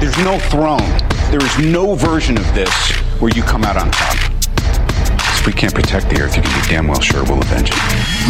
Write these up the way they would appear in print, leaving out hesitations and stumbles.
There's no throne. There is no version of this where you come out on top. If we can't protect the Earth, you can be damn well sure we'll avenge it.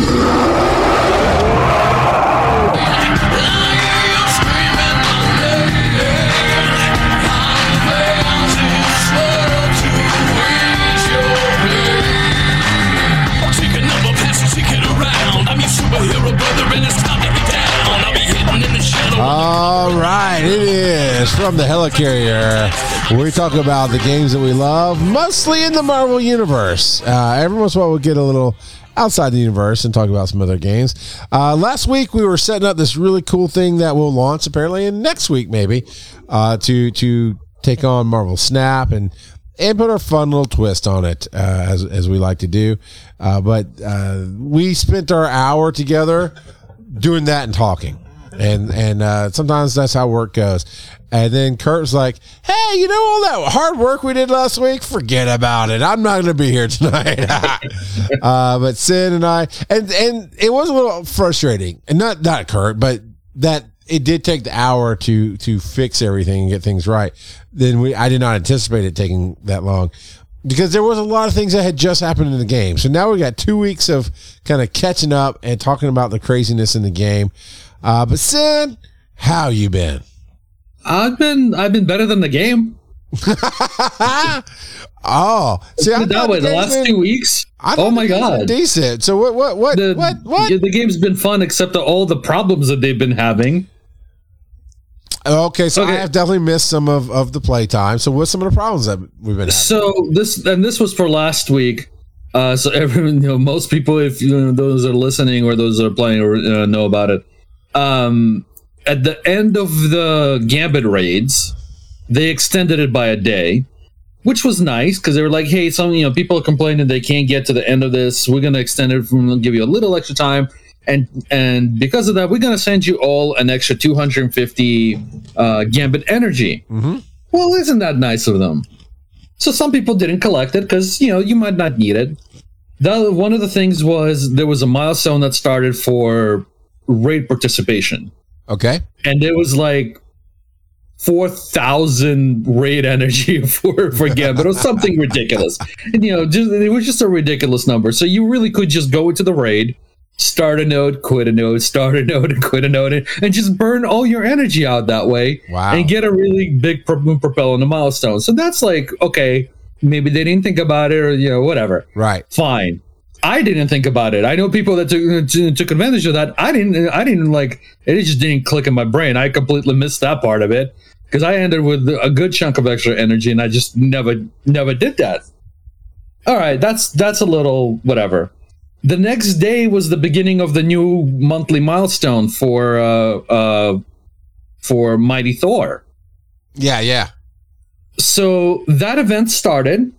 All right, it is from the Helicarrier. We talk about the games that we love, mostly in the Marvel Universe. Every once in a while, we'll get a little outside the universe and talk about some other games. Last week, we were setting up this really cool thing that will launch apparently in next week, maybe, to take on Marvel Snap and put our fun little twist on it, as we like to do. But we spent our hour together doing that and talking. And sometimes that's how work goes. And then Kurt was like, hey, you know all that hard work we did last week? Forget about it. I'm not going to be here tonight. But Sin and I, and it was a little frustrating. And not Kurt, but that it did take the hour to fix everything and get things right. Then I did not anticipate it taking that long, because there was a lot of things that had just happened in the game. So now we got 2 weeks of kind of catching up and talking about the craziness in the game. But Sin, how you been? I've been better than the game. Oh, see, I that way the last 2 weeks. Oh my god, decent. So what? The game's been fun, except all the problems that they've been having. Okay, so I have definitely missed some of the playtime. So what's some of the problems that we've been having? So this was for last week. So everyone, most people, if those are listening or those that are playing or know about it. At the end of the Gambit raids, they extended it by a day, which was nice because they were like, "Hey, some people are complaining they can't get to the end of this. We're gonna extend it give you a little extra time, and because of that, we're gonna send you all an extra 250 Gambit energy." Mm-hmm. Well, isn't that nice of them? So some people didn't collect it because you might not need it. One of the things was there was a milestone that started for raid participation. Okay. And it was like 4,000 raid energy for Gambit or something ridiculous. And it was just a ridiculous number. So you really could just go into the raid, start a node, quit a node, start a node, and quit a node, and just burn all your energy out that way. Wow. And get a really big propel on the milestone. So that's like, okay, maybe they didn't think about it or whatever. Right. Fine. I didn't think about it. I know people that took advantage of that. I didn't like it. It just didn't click in my brain. I completely missed that part of it because I ended with a good chunk of extra energy, and I just never did that. All right, that's a little whatever. The next day was the beginning of the new monthly milestone for Mighty Thor. Yeah. So that event started.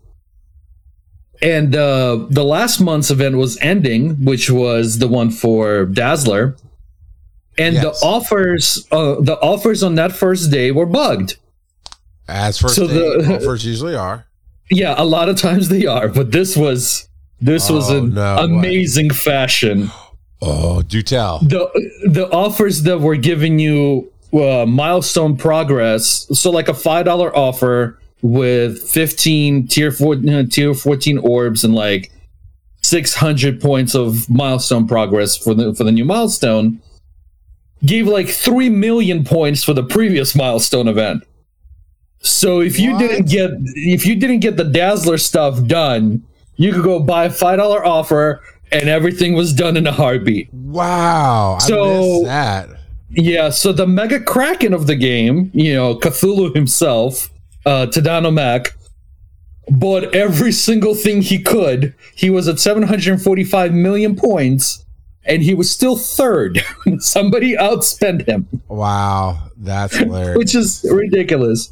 And the last month's event was ending, which was the one for Dazzler, and yes. the offers on that first day were bugged. As first day offers usually are. Yeah, a lot of times they are, but this was an amazing fashion. Oh, do tell. The offers that were giving you milestone progress, so like a $5 offer with 15 tier 14 orbs and like 600 points of milestone progress for the new milestone, gave like 3 million points for the previous milestone event. So if you didn't get the Dazzler stuff done, you could go buy a $5 offer and everything was done in a heartbeat. Wow. I missed that. Yeah, so the Mega Kraken of the game, Cthulhu himself, Tadano Mac, bought every single thing he could. He was at 745 million points, and he was still third. Somebody outspent him. Wow, that's hilarious. Which is ridiculous.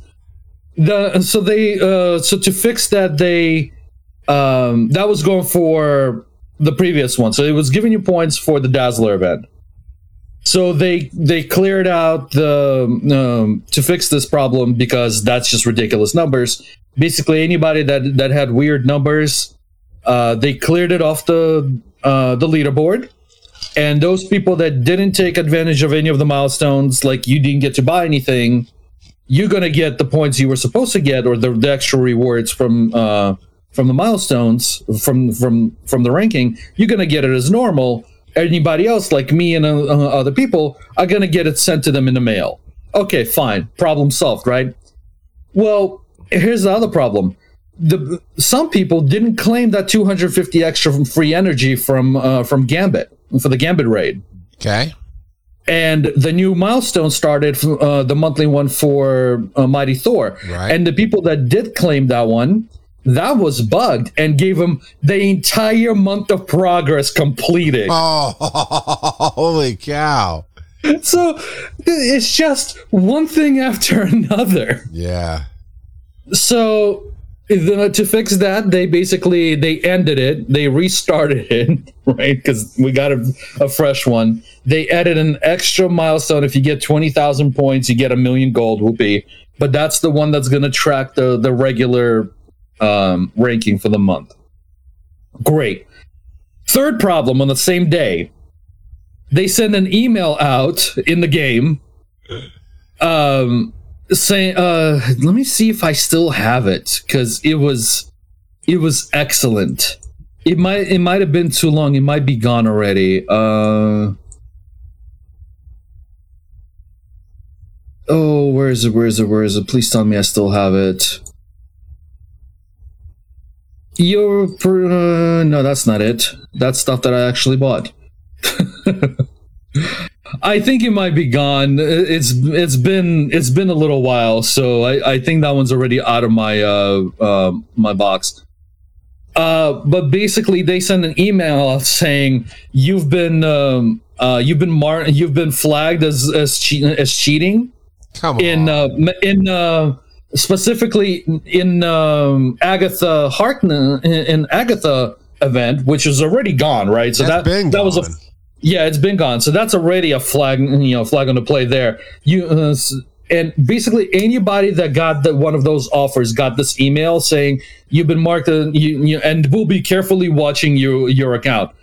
So to fix that, that was going for the previous one. So it was giving you points for the Dazzler event. So they cleared out to fix this problem because that's just ridiculous numbers. Basically, anybody that had weird numbers, they cleared it off the leaderboard, and those people that didn't take advantage of any of the milestones, like you didn't get to buy anything, you're gonna get the points you were supposed to get, or the extra rewards from the milestones from the ranking. You're gonna get it as normal. Anybody else, like me and other people, are gonna get it sent to them in the mail. Okay, fine, problem solved, right? Well, here's the other problem. Some people didn't claim that 250 extra from free energy from Gambit for the Gambit raid. Okay. And the new milestone started, the monthly one for Mighty Thor. Right. And the people that did claim that one, that was bugged and gave them the entire month of progress completed. Oh, holy cow. So it's just one thing after another. Yeah. So to fix that, they ended it. They restarted it, right? Because we got a fresh one. They added an extra milestone. If you get 20,000 points, you get 1,000,000 gold, whoopee. But that's the one that's going to track the regular ranking for the month. Great. Third problem on the same day. They send an email out in the game saying, let me see if I still have it, because it was excellent. It might have been too long. It might be gone already. Where is it? Please tell me I still have it. No, that's not it. That's stuff that I actually bought. I think it might be gone. It's been a little while, so I think that one's already out of my my box. But basically, they send an email saying you've been flagged as cheating. Come on. Specifically in Agatha Harkness in Agatha event, which is already gone, right? So that was it's been gone. So that's already a flag, flag on the play there. And basically anybody that got one of those offers got this email saying you've been marked, and we'll be carefully watching your account.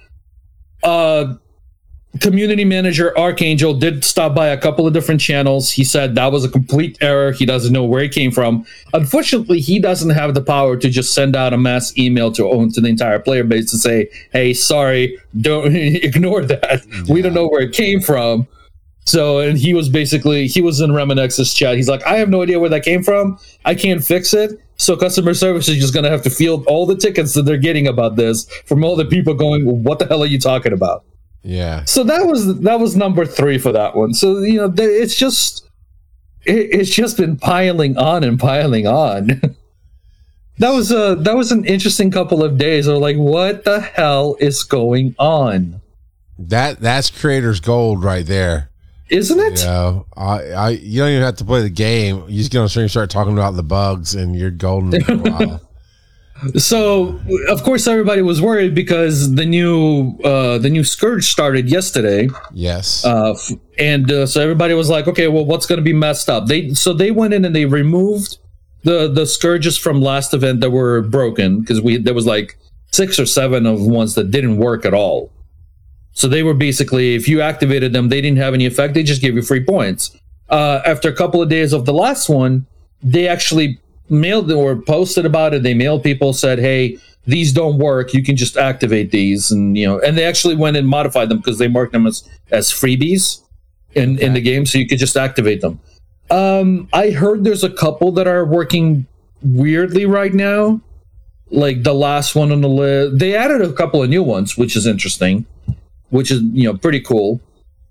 Community manager Archangel did stop by a couple of different channels. He said that was a complete error. He doesn't know where it came from. Unfortunately, he doesn't have the power to just send out a mass email to the entire player base to say, hey, sorry, don't ignore that. Yeah. We don't know where it came from. So, and he was in Reminex's chat. He's like, I have no idea where that came from. I can't fix it. So customer service is just going to have to field all the tickets that they're getting about this from all the people going, well, what the hell are you talking about? Yeah. So that was number 3 for that one. So it's just been piling on and piling on. that was an interesting couple of days. Or like, what the hell is going on? That's creator's gold right there, isn't it? You don't even have to play the game. You just get on stream and start talking about the bugs, and you're golden for a while. So, of course, everybody was worried because the new Scourge started yesterday. Yes. So everybody was like, okay, well, what's going to be messed up? They went in and they removed the Scourges from last event that were broken, because there was like 6 or 7 of ones that didn't work at all. So they were basically, if you activated them, they didn't have any effect. They just gave you free points. After a couple of days of the last one, they actually mailed or posted about it. They mailed people, said, hey, these don't work, you can just activate these, and they actually went and modified them because they marked them as freebies in the game, so you could just activate them. I heard there's a couple that are working weirdly right now, like the last one on the list. They added a couple of new ones, which is interesting, which is pretty cool.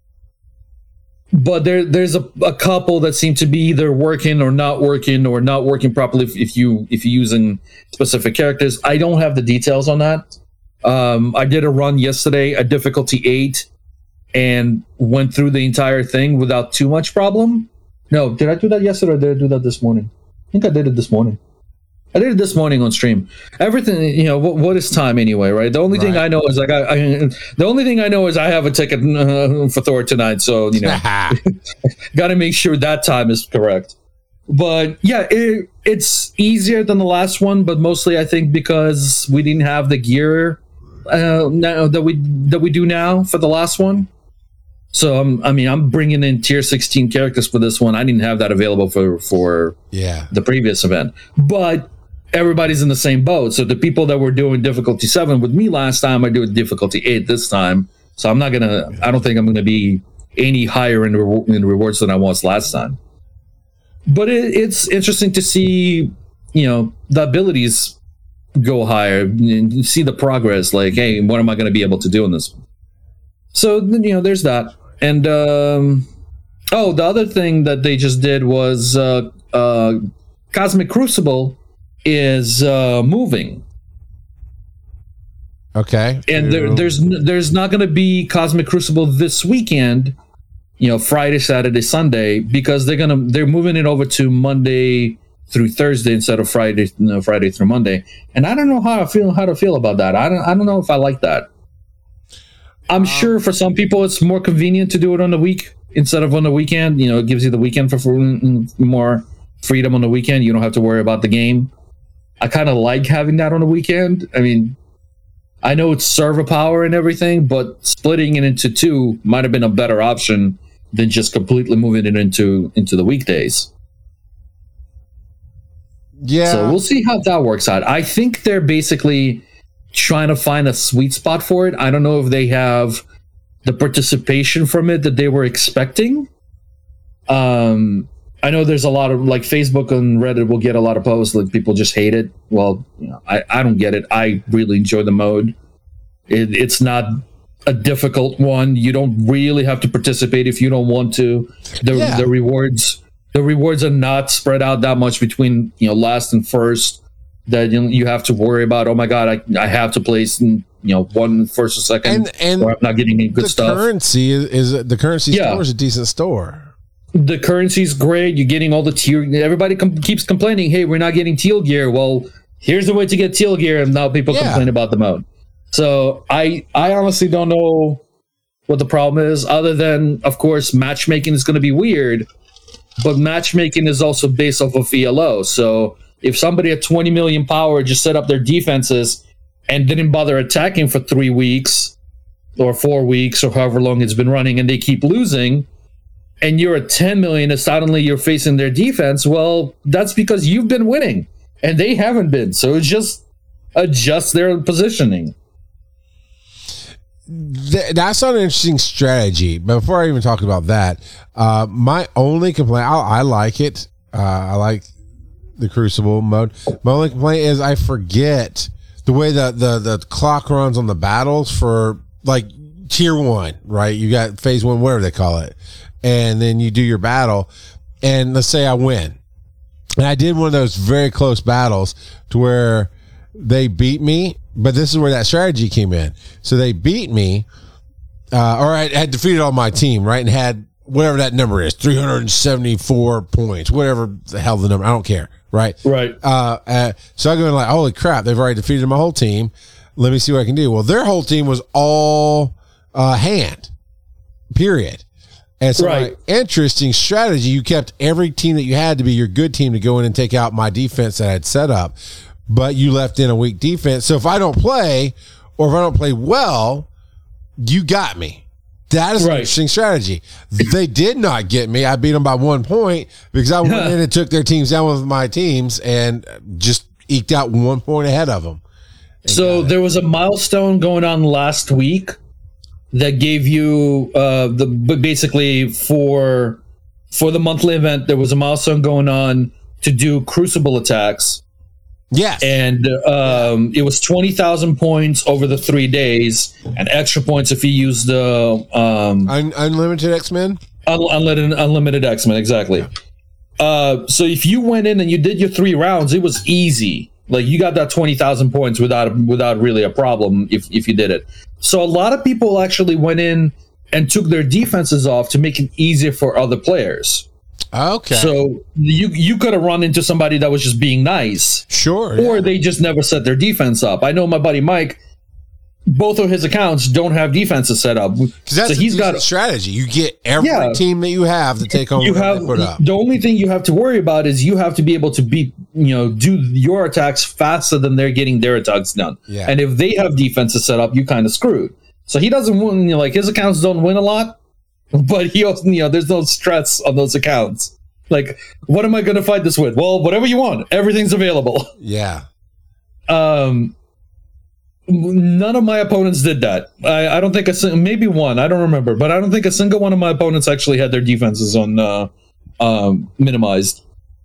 But there's a couple that seem to be either working or not working properly if you're using specific characters. I don't have the details on that. I did a run yesterday at difficulty 8 and went through the entire thing without too much problem. No, did I do that yesterday or did I do that this morning? I think I did it this morning. I did it this morning on stream. Everything, what is time anyway, right? The only thing I know is the only thing I know is I have a ticket for Thor tonight, so got to make sure that time is correct. But yeah, it's easier than the last one, but mostly I think because we didn't have the gear now that we do now for the last one. So I'm bringing in tier 16 characters for this one. I didn't have that available for the previous event, but everybody's in the same boat. So the people that were doing difficulty 7 with me last time are doing difficulty 8 this time. So I don't think I'm gonna be any higher in rewards than I was last time. But it's interesting to see, the abilities go higher and see the progress. Like, hey, what am I going to be able to do in this one? So, there's that. And, the other thing that they just did was Cosmic Crucible is moving. Okay. And there's not going to be Cosmic Crucible this weekend, Friday, Saturday, Sunday, because they're moving it over to Monday through Thursday instead of Friday through Monday. And I don't know how to feel about that. I don't know if I like that. I'm sure for some people it's more convenient to do it on the week instead of on the weekend. It gives you the weekend for more freedom on the weekend. You don't have to worry about the game. I kind of like having that on the weekend. I mean, I know it's server power and everything, but splitting it into 2 might have been a better option than just completely moving it into the weekdays. Yeah. So we'll see how that works out. I think they're basically trying to find a sweet spot for it. I don't know if they have the participation from it that they were expecting. I know there's a lot of, like, Facebook and Reddit will get a lot of posts like people just hate it. Well, I don't get it. I really enjoy the mode. It's not a difficult one. You don't really have to participate if you don't want to. The rewards are not spread out that much between last and first that you have to worry about. Oh my god, I have to place one first or second, and or I'm not getting any good stuff. The currency store is a decent store. The currency's great. You're getting all the tier. Everybody keeps complaining, hey, we're not getting teal gear. Well, here's the way to get teal gear, and now people complain about the mode. So I honestly don't know what the problem is, other than, of course, matchmaking is going to be weird, but matchmaking is also based off of ELO. So if somebody at 20 million power just set up their defenses and didn't bother attacking for 3 weeks or 4 weeks or however long it's been running, and they keep losing, and you're at 10 million and suddenly you're facing their defense, well, that's because you've been winning and they haven't been. So it's just adjust their positioning. That's an interesting strategy. But before I even talk about that, my only complaint, I like it. I like the Crucible mode. My only complaint is I forget the way the clock runs on the battles for, like, tier 1, right? You got phase 1, whatever they call it. And then you do your battle, and let's say I win. And I did one of those very close battles to where they beat me, but this is where that strategy came in. So they beat me, or I had defeated all my team, right? And had whatever that number is, 374 points, whatever the hell the number, I don't care, right? Right. So I go in like, holy crap, they've already defeated my whole team. Let me see what I can do. Well, their whole team was all hand, period. And so, right. Interesting strategy. You kept every team that you had to be your good team to go in and take out my defense that I had set up, but you left in a weak defense. So if I don't play, or if I don't play well, you got me. That is an interesting strategy. They did not get me. I beat them by 1 point because I went in and took their teams down with my teams and just eked out 1 point ahead of them. So there was a milestone going on last week that gave you basically for the monthly event, there was a milestone going on to do Crucible attacks. Yes. And it was 20,000 points over the 3 days, and extra points if you use the Unlimited X-Men? Unlimited X-Men, exactly. Yeah. So if you went in and you did your 3 rounds, it was easy. Like, you got that 20,000 points without really a problem if you did it. So a lot of people actually went in and took their defenses off to make it easier for other players. Okay. So you could have run into somebody that was just being nice. Sure. Or they just never set their defense up. I know my buddy Mike, both of his accounts don't have defenses set up. Because that's he's got a strategy. You get every team that you have to take on what they put up. The only thing you have to worry about is you have to be able to do your attacks faster than they're getting their attacks done. Yeah. And if they have defenses set up, you kind of screwed. So he doesn't win, his accounts don't win a lot, but he also, there's no stress on those accounts. Like, what am I going to fight this with? Well, whatever you want, everything's available. Yeah. None of my opponents did that. I don't think maybe one, I don't remember, but I don't think a single one of my opponents actually had their defenses on minimized.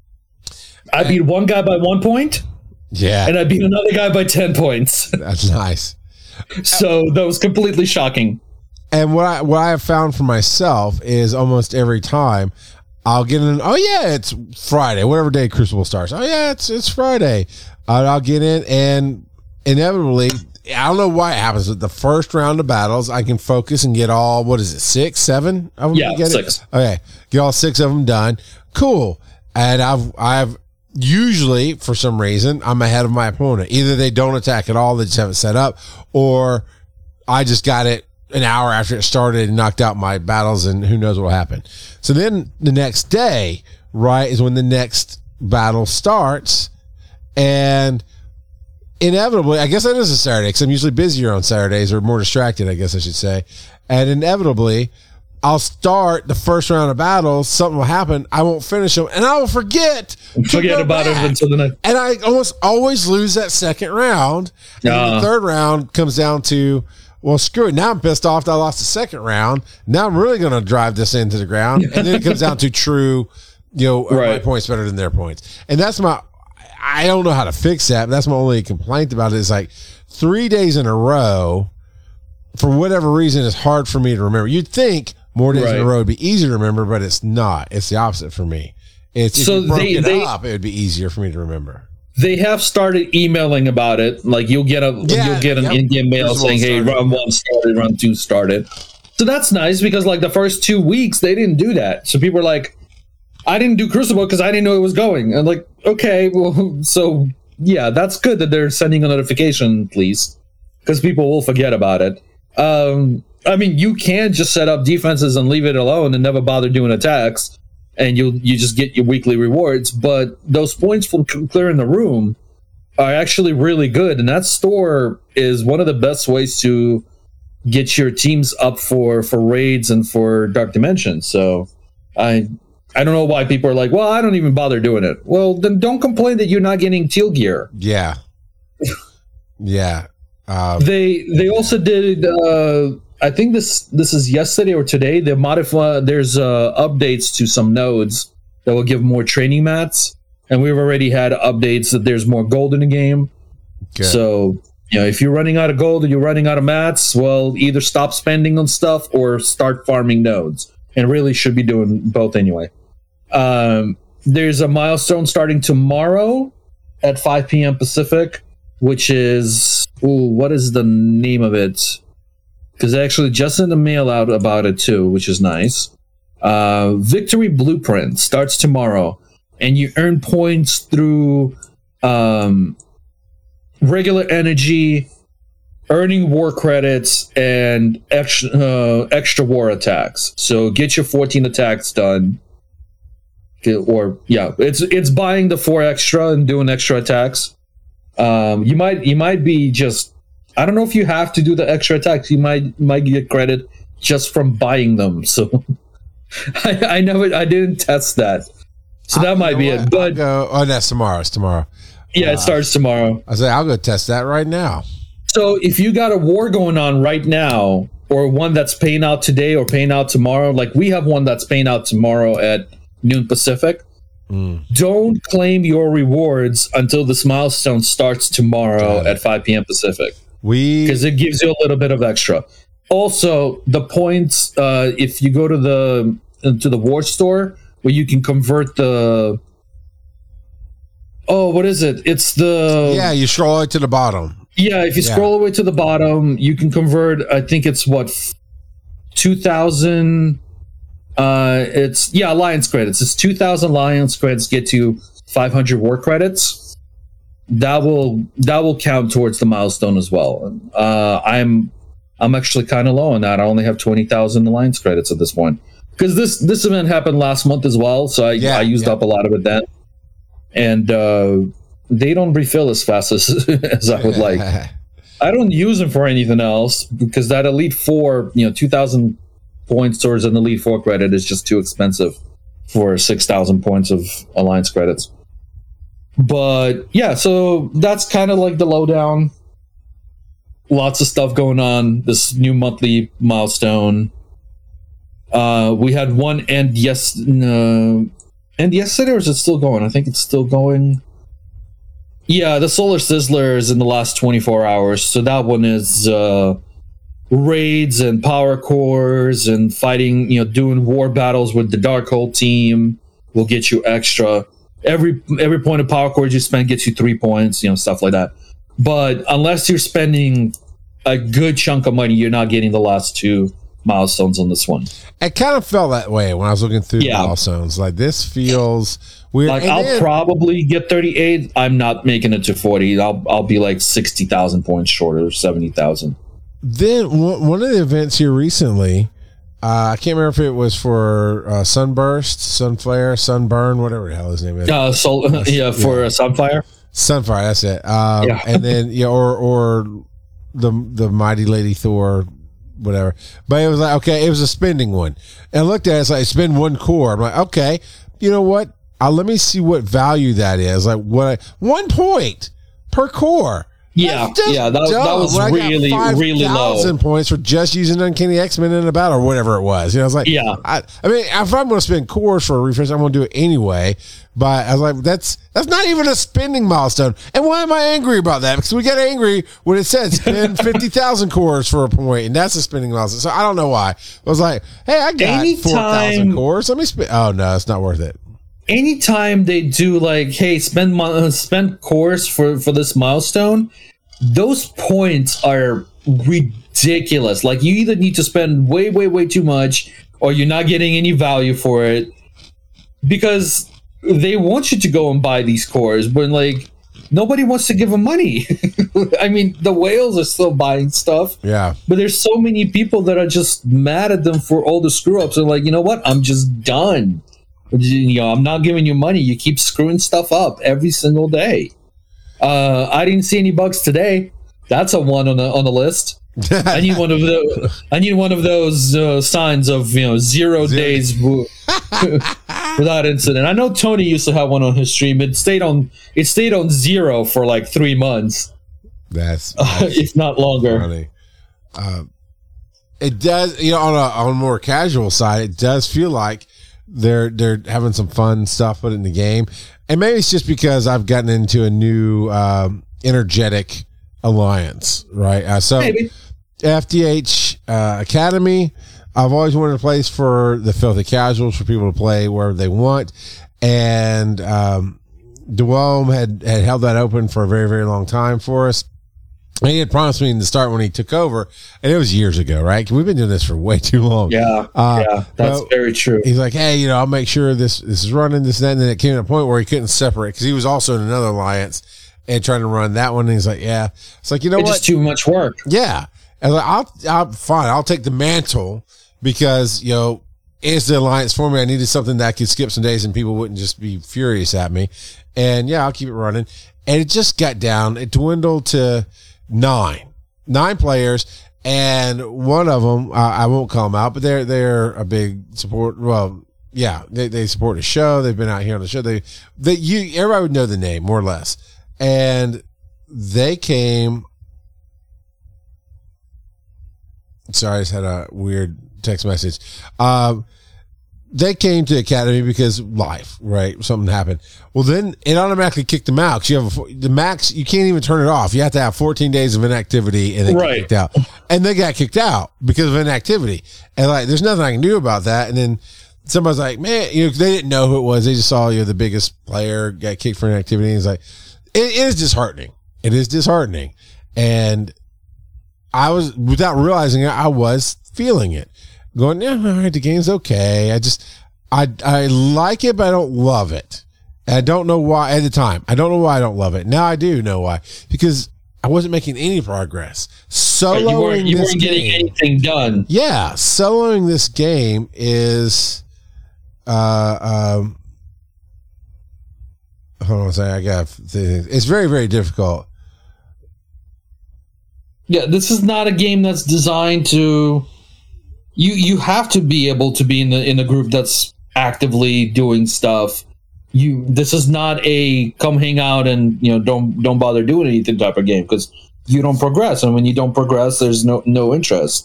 I beat one guy by 1 point. Yeah. And I beat another guy by 10 points. That's nice. So that was completely shocking. And what I have found for myself is almost every time I'll get in. Oh yeah, it's Friday. Whatever day Crucible starts. Oh yeah, it's Friday. I'll get in, and inevitably, I don't know why it happens. But the first round of battles, I can focus and get all. What is it? 6, 7 of them? Yeah, 6. Okay, get all 6 of them done. Cool. And I've usually, for some reason, I'm ahead of my opponent. Either they don't attack at all, they just have it set up, or I just got it an hour after it started and knocked out my battles, and who knows what will happen. So then the next day, right, is when the next battle starts, and inevitably, I guess that is a Saturday because I'm usually busier on Saturdays, or more distracted, I guess I should say, and inevitably, I'll start the first round of battles, something will happen, I won't finish them, and I will forget about it until the next. And I almost always lose that second round, and then the third round comes down to, well, screw it. Now I'm pissed off that I lost the second round. Now I'm really going to drive this into the ground. And then it comes down to true, my points better than their points. And that's I don't know how to fix that. But that's my only complaint about it is like 3 days in a row, for whatever reason, it's hard for me to remember. You'd think more days in a row would be easier to remember, but it's not. It's the opposite for me. If you broke it up, it would be easier for me to remember. They have started emailing about it. Like you'll get an in-game mail saying, "Hey, round 1 started, round 2 started." So that's nice because like the first 2 weeks they didn't do that. So people were like, "I didn't do Crucible because I didn't know it was going." And like, okay, well, so yeah, that's good that they're sending a notification, please, because people will forget about it. I mean, you can just set up defenses and leave it alone and never bother doing attacks, and you just get your weekly rewards. But those points from clearing the room are actually really good, and that store is one of the best ways to get your teams up for raids and for Dark Dimensions. So I don't know why people are like, well, I don't even bother doing it. Well, then don't complain that you're not getting teal gear. Yeah. Yeah. They also did. I think this is yesterday or today. They modify. There's updates to some nodes that will give more training mats, and we've already had updates that there's more gold in the game. Good. So if you're running out of gold or you're running out of mats, well, either stop spending on stuff or start farming nodes. And really should be doing both anyway. There's a milestone starting tomorrow at 5 p.m. Pacific, which is what is the name of it? Because they actually just sent a mail out about it too, which is nice. Victory Blueprint starts tomorrow, and you earn points through regular energy, earning war credits, and extra war attacks. So get your 14 attacks done. It's buying the 4 extra and doing extra attacks. You might be just, I don't know if you have to do the extra attacks. You might get credit just from buying them. So I didn't test that. So that might be it. But that's tomorrow. It's tomorrow. Yeah, it starts tomorrow. I say I'll go test that right now. So if you got a war going on right now, or one that's paying out today or paying out tomorrow, like we have one that's paying out tomorrow at noon Pacific, don't claim your rewards until this milestone starts tomorrow at 5 p.m. Pacific. Because it gives you a little bit of extra. Also, the points, if you go to the war store, where you can convert the... Oh, what is it? It's the... Yeah, you scroll right to the bottom. Yeah, if you scroll all the way to the bottom, you can convert, I think it's 2,000... Alliance credits. It's 2,000 Alliance credits get you 500 war credits. That will count towards the milestone as well. I'm actually kind of low on that. I only have 20,000 Alliance credits at this point because this event happened last month as well. So I used up a lot of it then, and they don't refill as fast as I would like. I don't use them for anything else because that Elite 4, 2,000 points towards an Elite Four credit is just too expensive for 6,000 points of Alliance credits. But yeah, so that's kind of like the lowdown. Lots of stuff going on. This new monthly milestone. We had one end yesterday, or is it still going? I think it's still going. Yeah, the Solar Sizzler is in the last 24 hours. So that one is raids and power cores and fighting, doing war battles with the Darkhold team will get you extra. Every point of power cores you spend gets you 3 points, stuff like that. But unless you're spending a good chunk of money, you're not getting the last 2 milestones on this one. It kind of felt that way when I was looking through the milestones. Like, this feels weird. Like, I'll probably get 38. I'm not making it to 40. I'll be like 60,000 points shorter, 70,000. Then one of the events here recently, I can't remember if it was for Sunburst, Sunflare, Sunburn, whatever the hell his name is. For Sunfire. Sunfire, that's it. And then or the Mighty Lady Thor, whatever. But it was like, okay, it was a spending one. And I looked at it, it's like, spend 1 core. I'm like, okay, you know what? Let me see what value that is. Like, 1 point per core. Yeah, that was really, really low. 5,000 points for just using Uncanny X-Men in a battle or whatever it was. I was like, I mean, if I'm going to spend cores for a refresh, I'm going to do it anyway. But I was like, that's not even a spending milestone. And why am I angry about that? Because we got angry when it said spend 50,000 cores for a point, and that's a spending milestone. So I don't know why. I was like, hey, I got 4,000 cores. Let me spend. Oh no, it's not worth it. Anytime they do like, hey, spend cores for this milestone, those points are ridiculous. Like, you either need to spend way, way, way too much, or you're not getting any value for it, because they want you to go and buy these cores, but like, nobody wants to give them money. I mean, the whales are still buying stuff. Yeah. But there's so many people that are just mad at them for all the screw ups. They're like, you know what? I'm just done. I'm not giving you money. You keep screwing stuff up every single day. I didn't see any bugs today. That's a 1 on the list. I need one of those. I need one of those signs of 0 days without incident. I know Tony used to have one on his stream. It stayed on 0 for like 3 months. That's if not longer. Funny. It does, on a more casual side, it does feel like they're having some fun stuff put in the game, and maybe it's just because I've gotten into a new energetic alliance, right? So maybe. FDH Academy, I've always wanted a place for the filthy casuals, for people to play wherever they want, and Dwellum had held that open for a very, very long time for us. And he had promised me in the start when he took over, and it was years ago, right? We've been doing this for way too long. Yeah, that's very true. He's like, hey, I'll make sure this is running, this and that. And then it came to a point where he couldn't separate, because he was also in another alliance and trying to run that one. And he's like, yeah. It's like, it's just too much work. Yeah. And like, I'll fine. I'll take the mantle, because, it's the alliance for me. I needed something that I could skip some days and people wouldn't just be furious at me. And yeah, I'll keep it running. And it just got down. It dwindled to 9 players, and one of them, I won't call them out, but they're a big support. Well, yeah, they support the show. They've been out here on the show. Everybody would know the name more or less, and they came. Sorry, I just had a weird text message. They came to Academy because life, right? Something happened. Well, then it automatically kicked them out. You have the max. You can't even turn it off. You have to have 14 days of inactivity, and they get kicked out. And they got kicked out because of inactivity. And like, there's nothing I can do about that. And then somebody's like, man, they didn't know who it was. They just saw the biggest player got kicked for inactivity. And it's like, it is disheartening. It is disheartening. And I was, without realizing it, I was feeling it. Going, yeah, all right, the game's okay. I like it, but I don't love it. And I don't know why at the time. I don't know why I don't love it. Now I do know why. Because I wasn't making any progress. Soloing you weren't getting anything done. Yeah, soloing this game is hold on a second. It's very, very difficult. Yeah, this is not a game that's designed to you have to be able to be in a group that's actively doing stuff. This is not a come hang out and don't bother doing anything type of game, because you don't progress, and when you don't progress, there's no interest.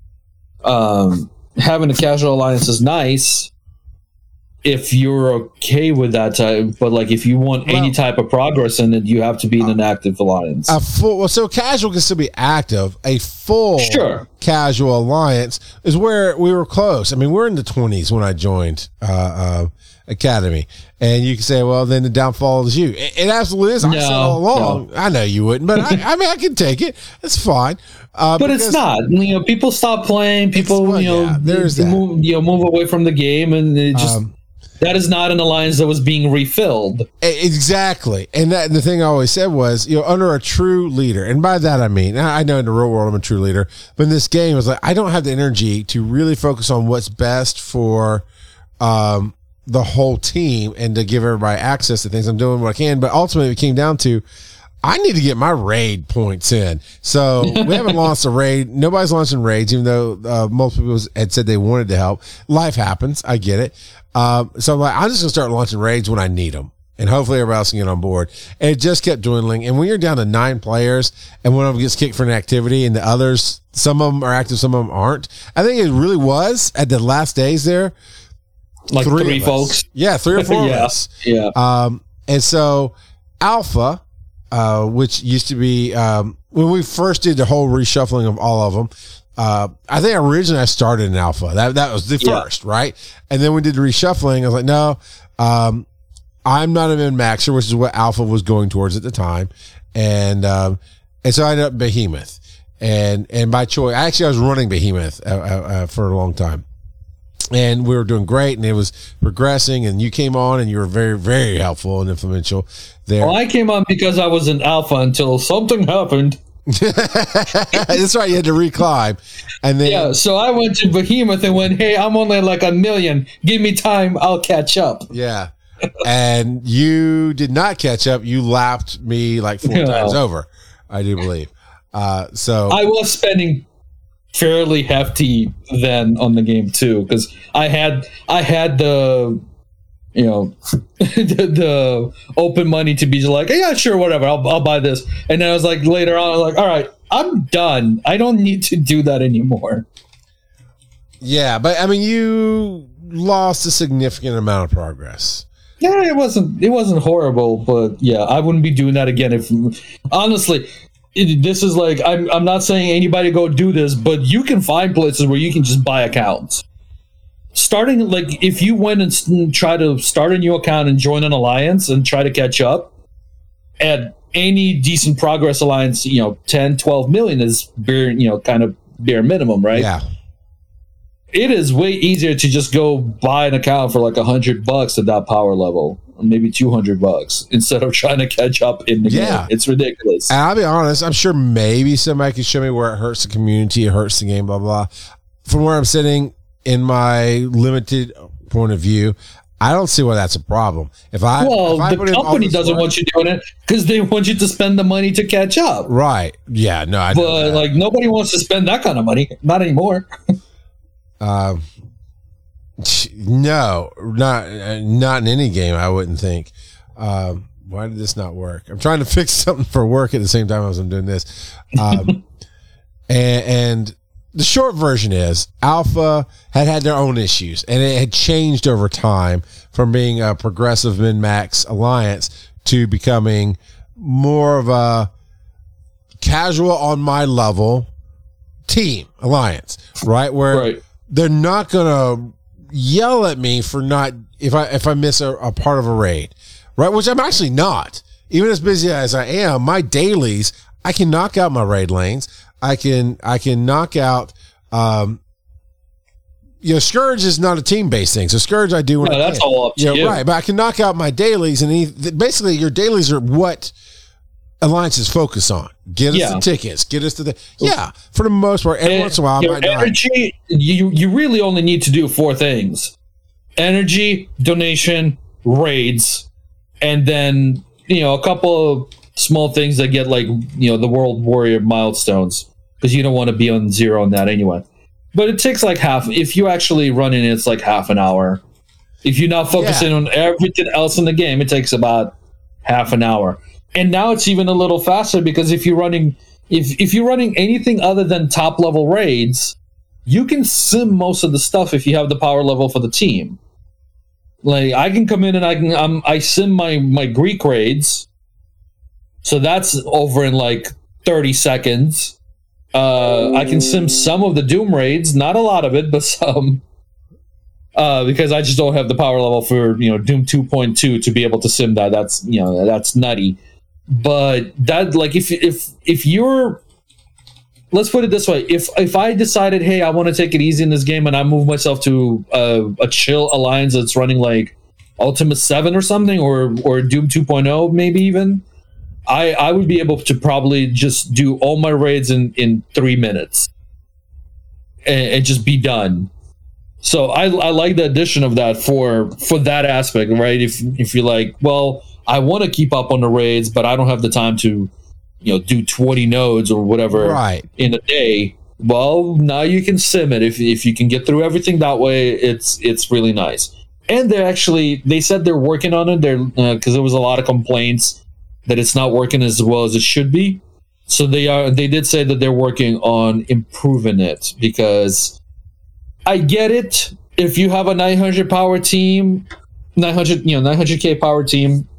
Having a casual alliance is nice if you're okay with that type, but like if you want any type of progress in it, you have to be in an active alliance. So casual can still be active. A full casual alliance is where we were close. I mean, we're in the 20s when I joined Academy, and you can say, well, then the downfall is you. It absolutely is. I said all along. I know you wouldn't, but I mean, I can take it. It's fine. But it's not. People stop playing. People, move away from the game, and it just. That is not an alliance that was being refilled. Exactly. And the thing I always said was, under a true leader, and by that I mean, I know in the real world I'm a true leader, but in this game, it was like, I don't have the energy to really focus on what's best for the whole team and to give everybody access to things. I'm doing what I can, but ultimately it came down to, I need to get my raid points in. So we haven't launched a raid. Nobody's launching raids, even though most people had said they wanted to help. Life happens. I get it. So I'm like, I'm just going to start launching raids when I need them. And hopefully everybody else can get on board. And it just kept dwindling. And when you're down to 9 players and one of them gets kicked for an activity and the others, some of them are active, some of them aren't. I think it really was at the last days there. Like 3 folks. Yeah, 3 or 4 of us. Yeah. And so Alpha, which used to be, when we first did the whole reshuffling of all of them, I think originally I started in Alpha. That was the first, right? And then we did the reshuffling. I was like, no, I'm not a min-maxer, which is what Alpha was going towards at the time. And so I ended up Behemoth. And by choice, I was running Behemoth for a long time. And we were doing great, and it was progressing, and you came on, and you were very, very helpful and influential there. Well, I came on because I was in Alpha until something happened. That's right, you had to reclimb. And then, so I went to Behemoth and went, hey, I'm only like 1 million. Give me time, I'll catch up. Yeah. And you did not catch up. You lapped me like 4 times over, I do believe. So I was spending fairly hefty then on the game too, because I had the the open money to be like, yeah, sure, whatever, I'll buy this. And then I was like, later on, I'm like, all right, I'm done. I don't need to do that anymore. Yeah, but I mean, you lost a significant amount of progress. Yeah, it wasn't horrible, but yeah, I wouldn't be doing that again. If honestly, this is like, I'm not saying anybody go do this, but you can find places where you can just buy accounts. Starting, like, if you went and try to start a new account and join an alliance and try to catch up at any decent progress alliance, 10, 12 million is bare, kind of bare minimum, right? Yeah. It is way easier to just go buy an account for like $100 at that power level, or maybe $200 instead of trying to catch up in the game. It's ridiculous. And I'll be honest, I'm sure maybe somebody can show me where it hurts the community, it hurts the game, blah, blah. From where I'm sitting in my limited point of view, I don't see why that's a problem. The company doesn't want you doing it because they want you to spend the money to catch up. Right. Yeah, no, I know but that. Like, nobody wants to spend that kind of money. Not anymore. No, not in any game, I wouldn't think. Why did this not work? I'm trying to fix something for work at the same time as I'm doing this. And the short version is Alpha had their own issues, and it had changed over time from being a progressive min-max alliance to becoming more of a casual on my level team alliance, right? Where they're not going to yell at me for not, if I miss a part of a raid, right? Which I'm actually not. Even as busy as I am, my dailies, I can knock out my raid lanes. I can knock out, Scourge is not a team-based thing. So Scourge I do when I can. That's all up to you. Right, but I can knock out my dailies, and basically your dailies are what alliances focus on. Get us the tickets. Get us to the for the most part. Every once in a while, I might energy. You really only need to do 4 things: energy, donation, raids, and then a couple of small things that get like the World Warrior milestones, because you don't want to be on 0 on that anyway. But it takes like half. If you actually run in, it's like half an hour. If you're not focusing on everything else in the game, it takes about half an hour. And now it's even a little faster because if you're running anything other than top level raids, you can sim most of the stuff if you have the power level for the team. Like I can come in and I sim my Greek raids, so that's over in like 30 seconds. I can sim some of the Doom raids, not a lot of it, but some. Because I just don't have the power level for Doom 2.2 to be able to sim that. That's nutty. But that like if you're, let's put it this way, if I decided, hey, I want to take it easy in this game and I move myself to a chill alliance that's running like Ultima 7 or something or Doom 2.0 maybe even, I would be able to probably just do all my raids in 3 minutes and just be done. So I like the addition of that for that aspect, right? If you're like, well, I want to keep up on the raids, but I don't have the time to, do 20 nodes or whatever in a day. Well, now you can sim it. If you can get through everything that way, it's really nice. And they said they're working on it. They're because there was a lot of complaints that it's not working as well as it should be. So they did say that they're working on improving it, because I get it. If you have a 900 power team, 900k power team,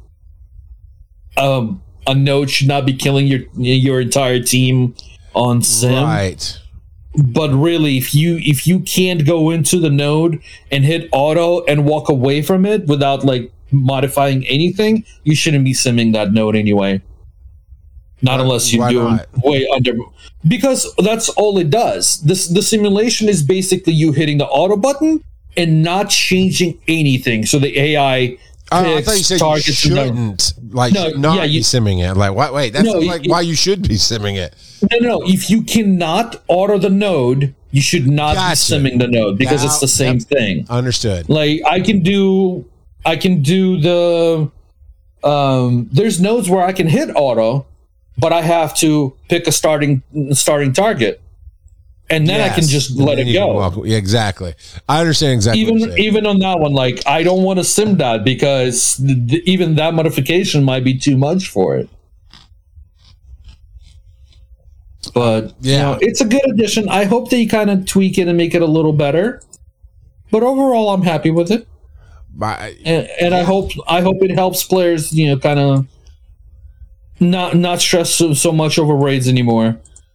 a node should not be killing your entire team on sim. Right. But really, if you can't go into the node and hit auto and walk away from it without like modifying anything, you shouldn't be simming that node anyway. Not unless you're doing way under, because that's all it does. The simulation is basically you hitting the auto button and not changing anything. So the AI I thought you said you shouldn't be simming it. Like, what? Wait, that's why you should be simming it. No. If you cannot auto the node, you should not be simming the node, because it's the same thing. Understood. Like I can do the there's nodes where I can hit auto, but I have to pick a starting target. And then I can just let it go. Exactly. I understand exactly. Even on that one, like I don't want to sim that, because even that modification might be too much for it. But it's a good addition. I hope they kind of tweak it and make it a little better. But overall, I'm happy with it. And I hope it helps players, kind of not stress so much over raids anymore.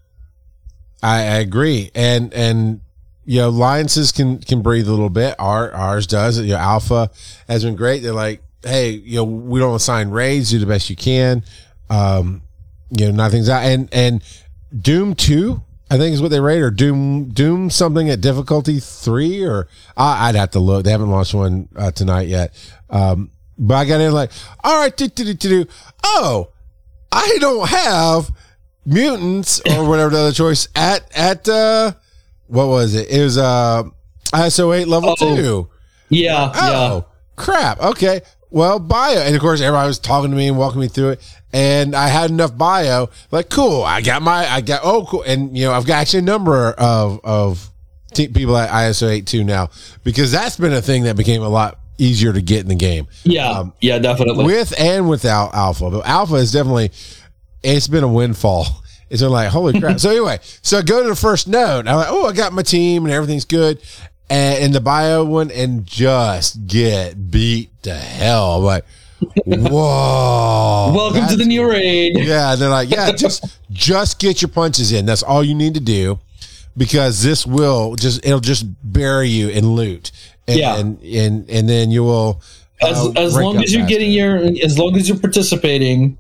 I agree, and alliances can breathe a little bit. Ours does. Alpha has been great. They're like, hey, we don't assign raids. Do the best you can. Nothing's out. And Doom 2, I think is what they rate, or Doom something at difficulty 3, or I'd have to look. They haven't launched one tonight yet. But I got in like, all right, oh, I don't have mutants or whatever the other choice at what was it? It was ISO 8 level 2. Yeah. Crap. Okay. Well, bio, and of course everybody was talking to me and walking me through it, and I had enough bio. Like, cool. Cool. And I've got actually a number of people at ISO 8.2 now, because that's been a thing that became a lot easier to get in the game. Yeah. Definitely. With and without alpha, but alpha is definitely. It's been a windfall. It's been like, holy crap. So anyway, I go to the first node. I'm like, oh, I got my team and everything's good. And in the bio one, and just get beat to hell. I'm like, whoa. Welcome to the new raid. Yeah. They're like, yeah, just get your punches in. That's all you need to do, because this it'll just bury you in loot. And then you will. As long as you're as long as you're participating.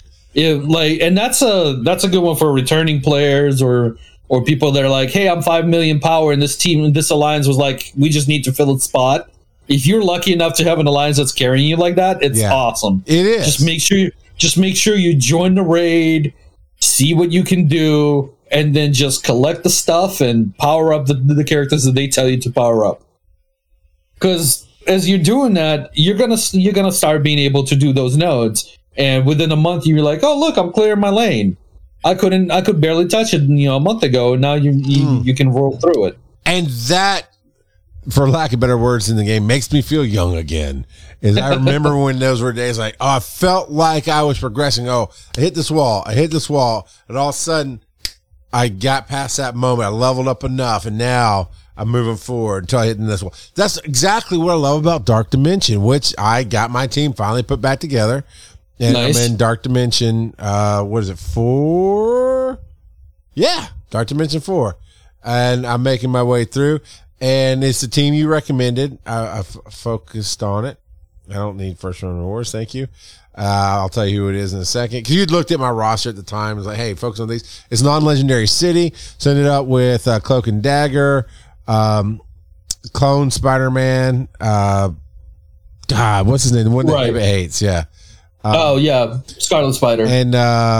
And that's a good one for returning players or people that are like, hey, I'm 5 million power, and this alliance was like, we just need to fill its spot. If you're lucky enough to have an alliance that's carrying you like that, it's awesome. It is. Just make sure you join the raid, see what you can do, and then just collect the stuff and power up the characters that they tell you to power up. Because as you're doing that, you're gonna start being able to do those nodes. And within a month, you're like, oh, look, I'm clearing my lane. I could barely touch it, a month ago. And now you can roll through it. And that, for lack of better words in the game, makes me feel young again. Is I remember when those were days like, I felt like I was progressing. I hit this wall, and all of a sudden I got past that moment. I leveled up enough, and now I'm moving forward until I hit this wall. That's exactly what I love about Dark Dimension, which I got my team finally put back together. And nice. I'm in Dark Dimension, what is it, 4? Yeah, Dark Dimension 4. And I'm making my way through. And it's the team you recommended. I focused on it. I don't need first round awards. Thank you. I'll tell you who it is in a second. Because you'd looked at my roster at the time. It was like, hey, focus on these. It's non-legendary city. So I ended up with Cloak and Dagger, Clone Spider-Man. God, what's his name? The one that David hates. Yeah. Scarlet Spider. And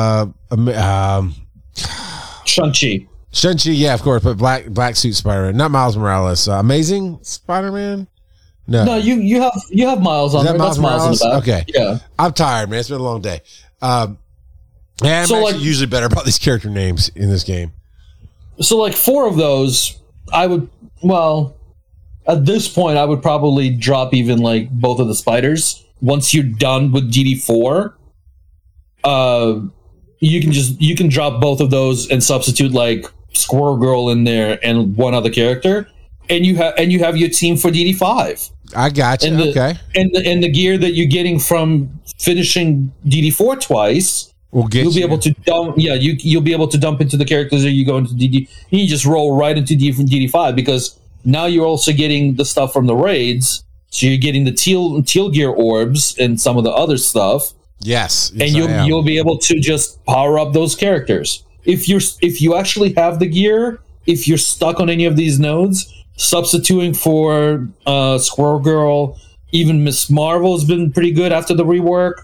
Shang-Chi. Shang-Chi, yeah, of course, but black suit Spider-Man, not Miles Morales. Amazing Spider-Man? No, you have Miles on there. That's Miles in the back. Okay. Yeah. I'm tired, man. It's been a long day. I'm actually usually better about these character names in this game. So, like, 4 of those, at this point, I would probably drop even, like, both of the spiders. Once you're done with DD4, you can drop both of those and substitute, like, Squirrel Girl in there and one other character, and you have your team for DD5. I got you. Okay. And the gear that you're getting from finishing DD4 twice, you'll be able to dump. Yeah, you'll be able to dump into the characters that you go into DD. You just roll right into DD5 because now you're also getting the stuff from the raids. So you're getting the teal gear orbs and some of the other stuff. Yes, and you'll be able to just power up those characters. If you actually have the gear, if you're stuck on any of these nodes, substituting for Squirrel Girl, even Miss Marvel has been pretty good after the rework.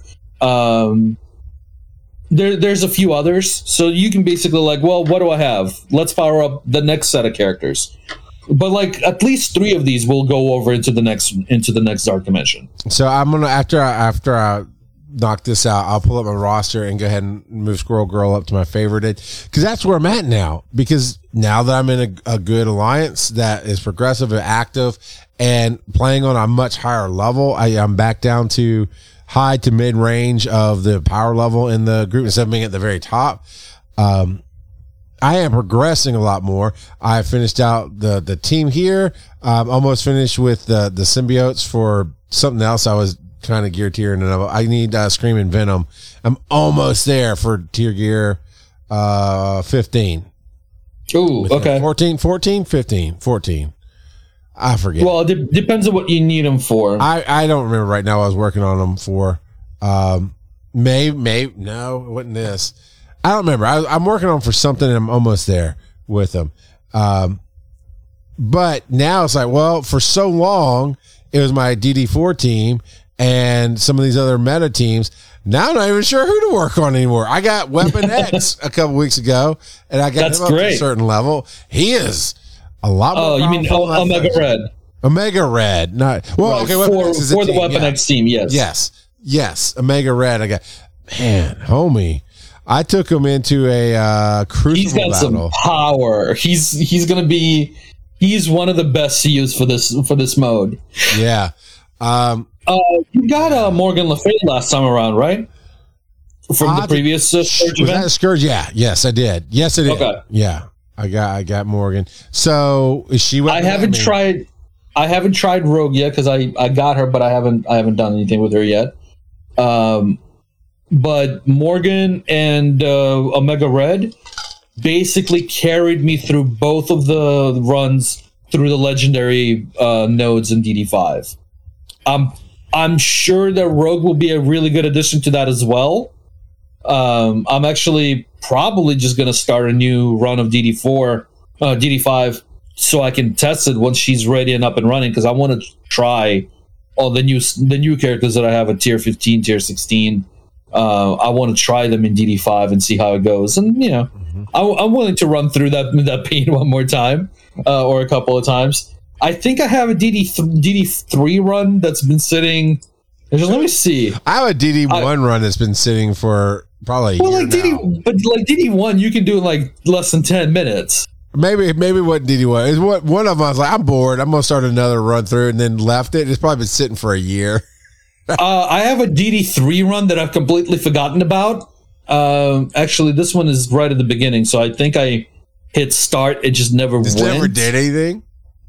There's a few others, so you can basically like, well, what do I have? Let's power up the next set of characters. But like at least 3 of these will go over into the next Dark Dimension. So I'm gonna after I knock this out, I'll pull up my roster and go ahead and move Squirrel Girl up to my favorite, because that's where I'm at now. Because now that I'm in a good alliance that is progressive and active and playing on a much higher level, I'm back down to high to mid range of the power level in the group instead of being at the very top. I am progressing a lot more. I finished out the team here. Almost finished with the symbiotes for something else I was trying to gear tier, and I need Scream and Venom. I'm almost there for tier gear 15. Ooh, okay. 14, 15. I forget. Well, it depends on what you need them for. I don't remember right now. I was working on them for no, it wasn't this. I don't remember. I'm working on for something, and I'm almost there with them. But now it's like, well, for so long it was my DD4 team and some of these other meta teams. Now I'm not even sure who to work on anymore. I got Weapon X a couple weeks ago, and I got him up to a certain level. He is a lot more. Oh, you mean Omega Red? Omega Red, not well. Right, okay, Weapon X is for the team. Weapon X team. Yes. Omega Red. I got, man, homie. I took him into a crucible He's got battle. Some power. He's gonna be. He's one of the best to use for this mode. Yeah. You got Morgan Le Fay last time around, right? From the previous Scourge event? That Scourge? Yeah. Yes, I did. Okay. Yeah. I got Morgan. So is she? I haven't tried Rogue yet because I got her, but I haven't done anything with her yet. But Morgan and Omega Red basically carried me through both of the runs through the legendary nodes in DD5. I'm sure that Rogue will be a really good addition to that as well. I'm actually probably just going to start a new run of DD5 so I can test it once she's ready and up and running, because I want to try all the new characters that I have at tier 15, tier 16. I want to try them in DD5 and see how it goes. And, you know, I'm willing to run through that pain one more time or a couple of times. I think I have a DD3 run that's been sitting. Let me see. I have a DD1 run that's been sitting for probably a year now. DD1 you can do in like less than 10 minutes. Maybe what DD1 is. What one of them I was like, I'm bored. I'm gonna start another run through, and then left it. It's probably been sitting for a year. I have a DD3 run that I've completely forgotten about. Actually, this one is right at the beginning, so I think I hit start. It just never went. Never did anything.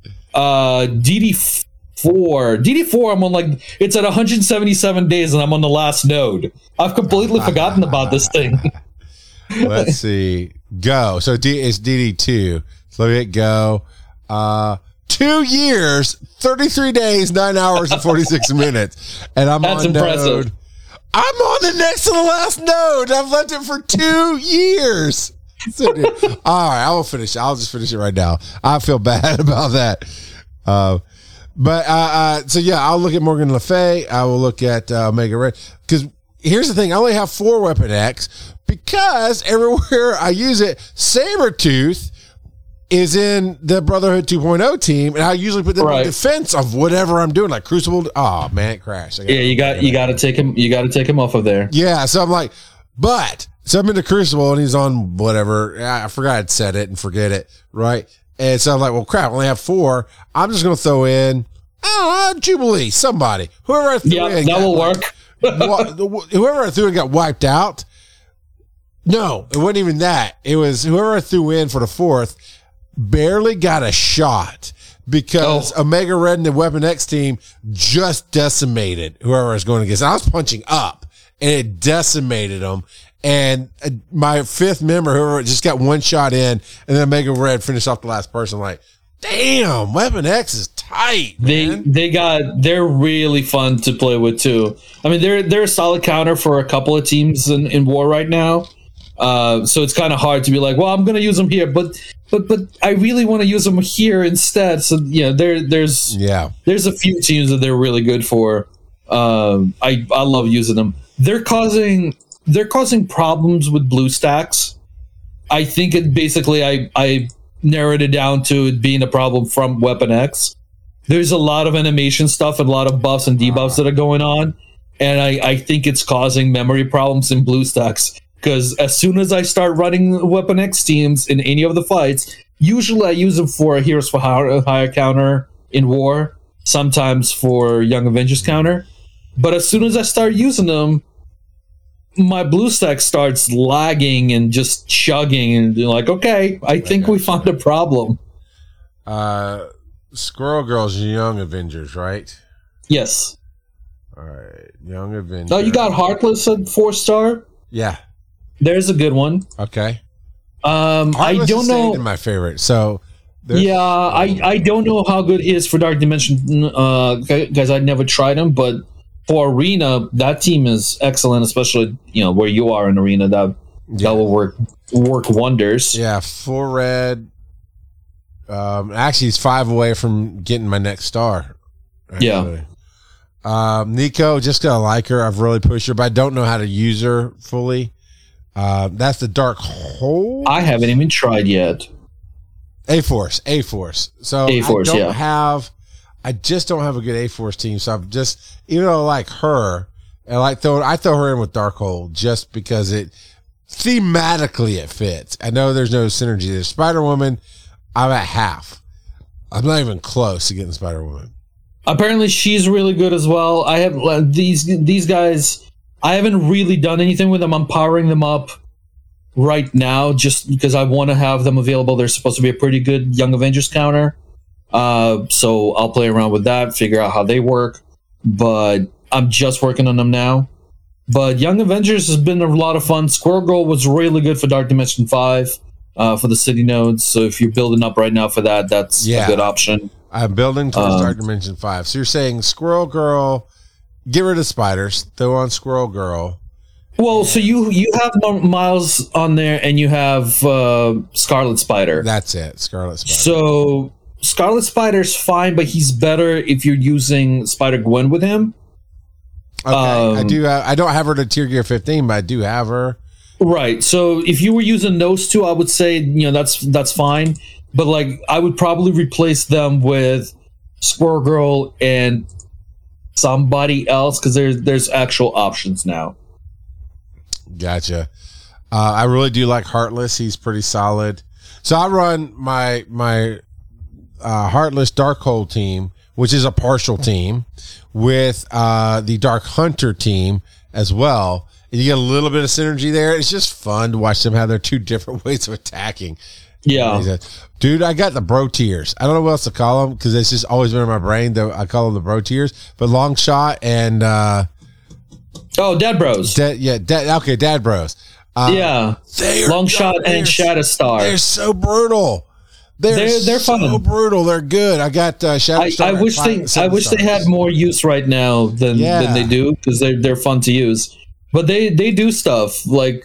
DD4, I'm on it's at 177 days, and I'm on the last node. I've completely forgotten about this thing. Let's see. Go. So it's DD2. So let me hit go. 2 years, 33 days, 9 hours, and 46 minutes. And That's on impressive. node. I'm on the next to the last node. I've left it for 2 years. So, dude, all right, I will finish. I'll just finish it right now. I feel bad about that. So yeah, I'll look at Morgan Le Fay. I will look at Omega Red. Because here's the thing. I only have 4 Weapon X because everywhere I use it, Sabretooth is in the Brotherhood 2.0 team, and I usually put them in defense of whatever I'm doing, like Crucible. Oh man, it crashed. You got to take him. You got to take him off of there. Yeah, so I'm like, so I'm in the Crucible, and he's on whatever. I forgot I'd set it and forget it, right? And so I'm like, well, crap, I only have 4. I'm just going to throw in, Jubilee, somebody, whoever I threw in. That will work. Whoever I threw in got wiped out. No, it wasn't even that. It was whoever I threw in for the 4th barely got a shot because Omega Red and the Weapon X team just decimated whoever I was going against. And I was punching up, and it decimated them. And my 5th member, whoever, just got 1 shot in, and then Omega Red finished off the last person. Like, damn, Weapon X is tight, man. They're really fun to play with too. I mean, they're a solid counter for a couple of teams in war right now. So it's kind of hard to be like, well, I'm going to use them here, but I really want to use them here instead. So there's a few teams that they're really good for. I love using them. They're causing problems with BlueStacks. I think it basically I narrowed it down to it being a problem from Weapon X. There's a lot of animation stuff and a lot of buffs and debuffs that are going on, and I think it's causing memory problems in BlueStacks. Because as soon as I start running Weapon X teams in any of the fights, usually I use them for a Heroes for Hire counter in war, sometimes for Young Avengers counter. But as soon as I start using them, my BlueStack starts lagging and just chugging, and you're like, okay, I think we found a problem. Squirrel Girl's Young Avengers, right? Yes. All right, Young Avengers. Oh, you got Heartless at 4-star? Yeah. There's a good one. Okay. I don't know. My favorite. So. I don't know how good he is for Dark Dimension, guys. I never tried him, but for Arena, that team is excellent, especially where you are in Arena. That will work wonders. Yeah, 4 red. Actually, he's 5 away from getting my next star. Actually. Yeah. Nico, just gonna like her. I've really pushed her, but I don't know how to use her fully. That's the Dark Hole. I haven't even tried yet. A-Force. So A-Force, I just don't have a good A-Force team. So I'm just, even though I like her, and I throw her in with Darkhold just because thematically it fits. I know there's no synergy there. Spider-Woman, I'm at half. I'm not even close to getting Spider-Woman. Apparently she's really good as well. I have these guys. I haven't really done anything with them. I'm powering them up right now just because I want to have them available. They're supposed to be a pretty good Young Avengers counter. So I'll play around with that, figure out how they work. But I'm just working on them now. But Young Avengers has been a lot of fun. Squirrel Girl was really good for Dark Dimension 5 for the city nodes. So if you're building up right now for that, that's a good option. I'm building towards Dark Dimension 5. So you're saying Squirrel Girl, get rid of spiders, throw on Squirrel Girl. Well, so you have Miles on there, and you have Scarlet Spider. That's it, Scarlet Spider. So Scarlet Spider's fine, but he's better if you're using Spider-Gwen with him. Okay, I don't have her to Tier Gear 15, but I do have her. Right. So if you were using those two, I would say that's fine. But I would probably replace them with Squirrel Girl and somebody else because there's actual options now. Gotcha. I really do like Heartless. He's pretty solid. So I run my Heartless Darkhold team, which is a partial team, with the Dark Hunter team as well. And you get a little bit of synergy there. It's just fun to watch them have their two different ways of attacking. Yeah. Dude, I got the bro tiers. I don't know what else to call them because it's just always been in my brain. I call them the bro tiers. But Long Shot and Dad Bros. Dad Bros. Yeah. Long Shot and Shatterstar. They're so brutal. They're so fun. brutal. They're good. I got Shatterstar. I wish they had more use right now than they do because they're fun to use. But they do stuff like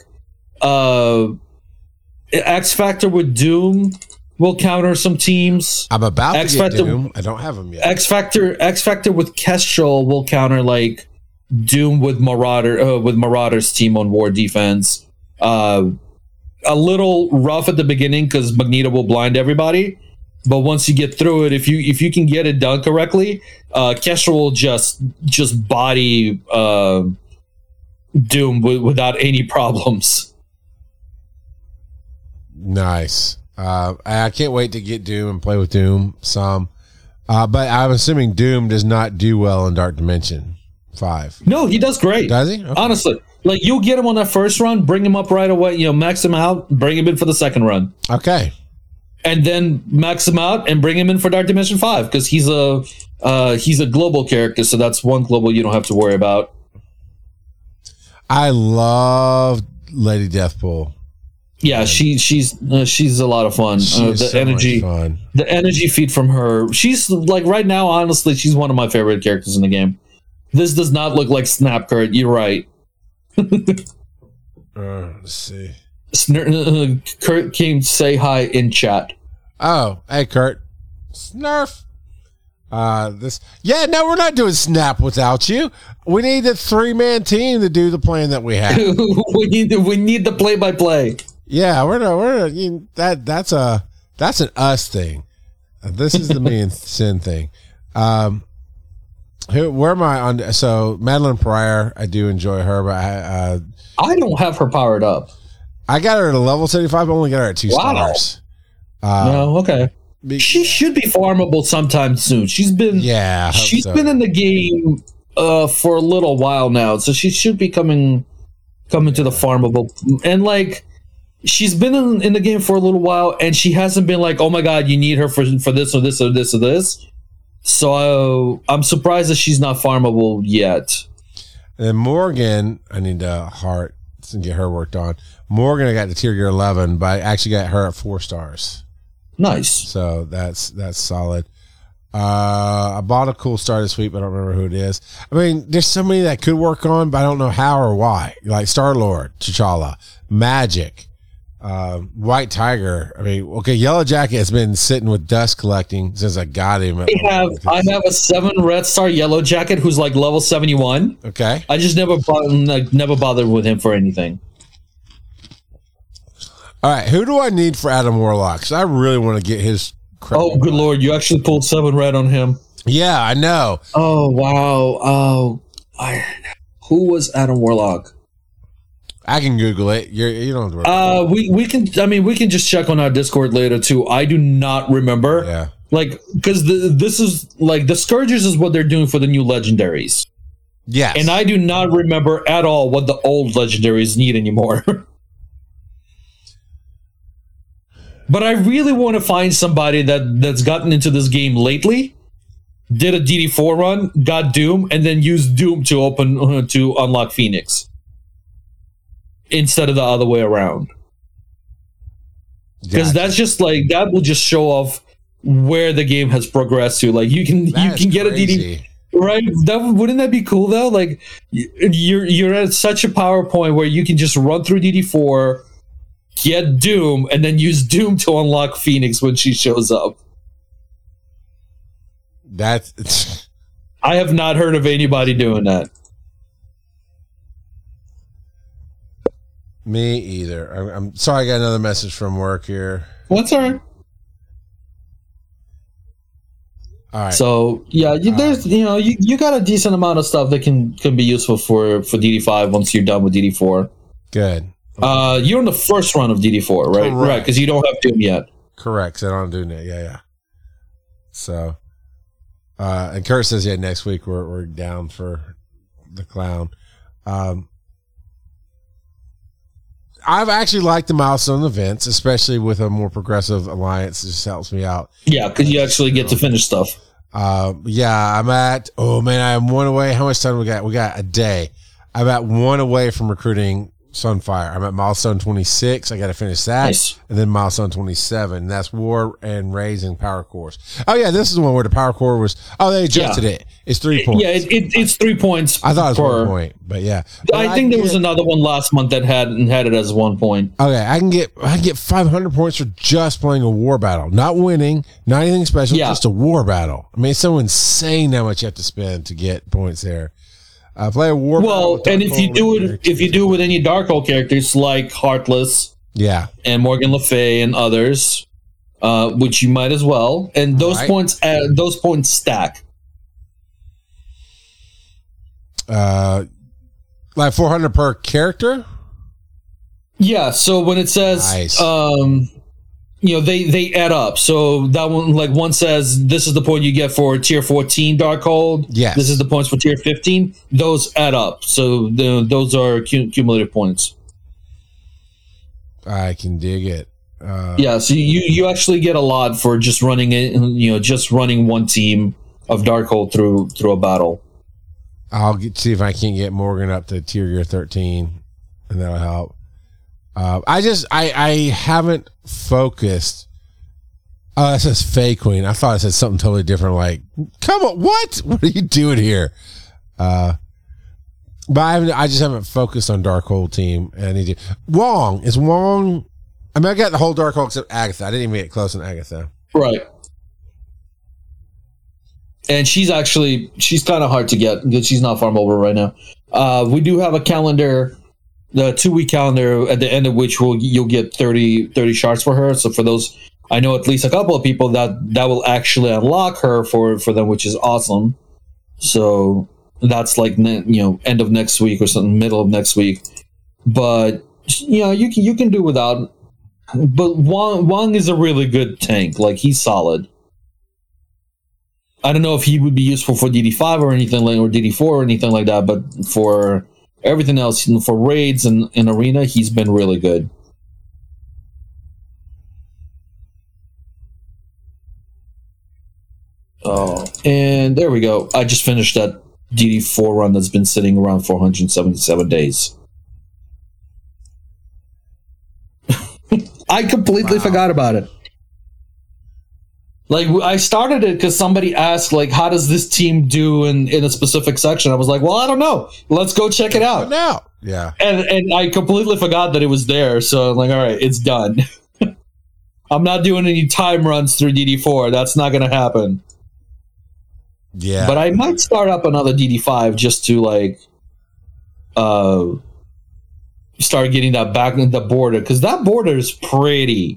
X Factor with Doom will counter some teams. I'm about to get Doom. I don't have them yet. X Factor with Kestrel will counter like Doom with Marauder's team on War Defense. A little rough at the beginning because Magneto will blind everybody, but once you get through it, if you can get it done correctly, Kestrel will just body Doom without any problems. Nice. I can't wait to get Doom and play with Doom some. But I'm assuming Doom does not do well in Dark Dimension 5. No, he does great. Does he? Okay. Honestly. Like, you'll get him on that first run, bring him up right away, max him out, bring him in for the second run. Okay. And then max him out and bring him in for Dark Dimension 5 because he's a global character, so that's one global you don't have to worry about. I love Lady Deathpool. Yeah, she's a lot of fun. The energy feed from her. She's like right now, honestly, she's one of my favorite characters in the game. This does not look like Snap, Kurt. You're right. Let's see. Kurt came to say hi in chat. Oh, hey Kurt. Snurf. No, we're not doing Snap without you. We need a 3-man team to do the plan that we have. we need the play-by-play. Yeah, that's an us thing. This is the me and Sin thing. Where am I on? So Madeline Pryor, I do enjoy her, but I don't have her powered up. I got her at a level 75. I only got her at 2 stars. No, okay. She should be farmable sometime soon. She's been been in the game for a little while now, so she should be coming to the farmable. And like, she's been in the game for a little while, and she hasn't been like, oh my god, you need her for this or this or this or this. So I'm surprised that she's not farmable yet. And Morgan, I need to heart to get her worked on. Morgan, I got to tier gear 11, but I actually got her at 4 stars. Nice. So that's solid. I bought a cool star this week, but I don't remember who it is. I mean, there's so many that could work on, but I don't know how or why. Like Star-Lord, T'Challa, Magic, White Tiger. I mean, okay, Yellow Jacket has been sitting with dust collecting since I got him. I have a 7 Red Star Yellow Jacket who's like level 71. Okay. I just never bothered with him for anything. All right, who do I need for Adam Warlock? Because I really want to get his credit. Oh, good lord, you actually pulled 7 red on him. Yeah, I know. Oh, wow. Oh, who was Adam Warlock? I can Google it. You don't have to worry. We can just check on our Discord later too. I do not remember. Yeah. Like, because this is like the Scourgers is what they're doing for the new legendaries. Yes. And I do not remember at all what the old legendaries need anymore. But I really want to find somebody that's gotten into this game lately, did a DD4 run, got Doom, and then used Doom to unlock Phoenix instead of the other way around. Because that's just like, that will just show off where the game has progressed to. Like you can get crazy. A DD, right? Wouldn't that be cool though? Like you're at such a PowerPoint where you can just run through DD4. Get Doom, and then use Doom to unlock Phoenix when she shows up. I have not heard of anybody doing that. Me either. I'm sorry, I got another message from work here. What's all right? All right. So yeah, there's you got a decent amount of stuff that can be useful for DD5 once you're done with DD4. Good. You're in the first run of DD4, right? Correct. Right, because you don't have Doom yet. Correct. So I don't do that. Yeah. So, and Kurt says, yeah, next week we're down for the clown. I've actually liked the milestone events, especially with a more progressive alliance. It just helps me out. Yeah, because you actually get to finish stuff. Yeah, I'm at, I'm one away. How much time we got? We got a day. I'm at one away from recruiting Sunfire. I'm at milestone 26. I got to finish that. Nice. And then milestone 27. That's War and Raising Power Cores. Oh, yeah, this is the one where the Power Core was, they adjusted it. It's 3 points. Yeah, it's 3 points. I thought it was 1 point, but yeah. But I think there was another one last month that had it as 1 point. Okay, I can get 500 points for just playing a war battle. Not winning, not anything special, just a war battle. I mean, it's so insane how much you have to spend to get points there. Play a war. Well, and if you do it with any Darkhold characters like Heartless, and Morgan Le Fay and others, which you might as well, and those points stack. Like 400 per character. Yeah. So when it says, they add up. So that one, like one says, this is the point you get for tier 14 Darkhold. Yes. This is the points for tier 15. Those add up. So those are cumulative points. I can dig it. So you actually get a lot for just running it. Just running one team of Darkhold through a battle. I'll see if I can't get Morgan up to tier 13, and that'll help. I haven't focused. Oh, it says Fae Queen. I thought it said something totally different. Like, come on, what are you doing here? But I just haven't focused on Darkhold team. And I need to. Wong is Wong. I mean, I got the whole Darkhold except Agatha. I didn't even get close on Agatha. Right. And she's kind of hard to get because she's not farmable right now. We do have a calendar. The 2-week calendar at the end of which you'll get 30 shards for her. So for those, I know at least a couple of people that will actually unlock her for them, which is awesome. So that's like end of next week or something, middle of next week. But you can do without. But Wong is a really good tank. Like he's solid. I don't know if he would be useful for DD5 or anything or DD4 or anything like that, but for everything else, for raids and in arena, he's been really good. Oh, and there we go. I just finished that DD4 run that's been sitting around 477 days. I completely forgot about it. Like, I started it because somebody asked, like, how does this team do in a specific section? I was like, well, I don't know. Let's go check it out. Now, yeah. And I completely forgot that it was there. So I'm like, all right, it's done. I'm not doing any time runs through DD4. That's not going to happen. Yeah. But I might start up another DD5 just to, like, start getting that back in the border. Because that border is pretty.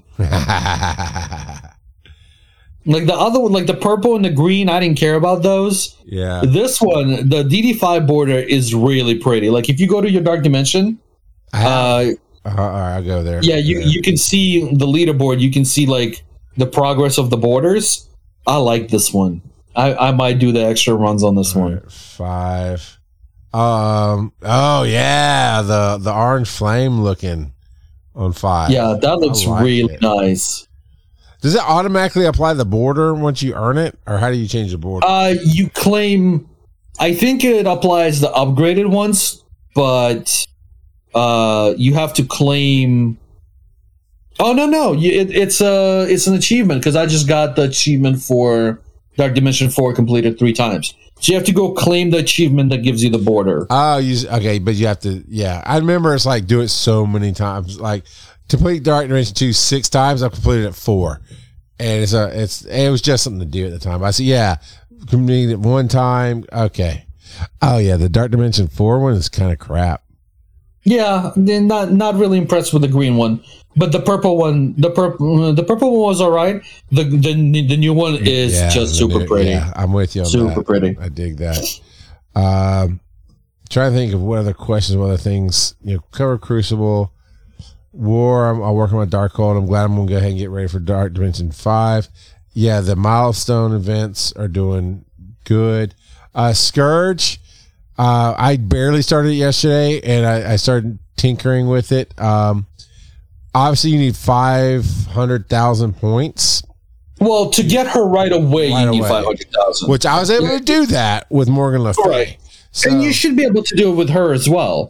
Like the other one, like the purple and the green, I didn't care about those. Yeah. This one, the DD5 border is really pretty. Like if you go to your Dark Dimension, all right, I'll go there. Yeah, you can see the leaderboard. You can see like the progress of the borders. I like this one. I might do the extra runs on this one. Right, 5. Oh yeah, the orange flame looking on 5. Yeah, that looks really nice. Does it automatically apply the border once you earn it, or how do you change the border? You claim. I think it applies the upgraded ones, but you have to claim. Oh no! It's an achievement because I just got the achievement for Dark Dimension 4 completed 3 times. So you have to go claim the achievement that gives you the border. Oh, okay, but you have to. Yeah, I remember it's like do it so many times, like. To complete Dark Dimension 2 6 times, I completed it 4, and it was just something to do at the time. I said, yeah, completed it 1 time. Okay. Oh yeah, the Dark Dimension 4 one is kind of crap. Yeah, not really impressed with the green one, but the purple one, the purple one was all right. The new one is just super pretty. Yeah, I'm with you on super that. Super pretty. I dig that. Trying to think of what other questions, what other things. Cover Crucible. War, I'll work on my Darkhold. I'm glad I'm going to go ahead and get ready for Dark Dimension 5. Yeah, the milestone events are doing good. Scourge, I barely started it yesterday, and I started tinkering with it. Obviously, you need 500,000 points. Well, to get her right away, you need 500,000. Which I was able to do that with Morgan Le Fay. Right. So, and you should be able to do it with her as well.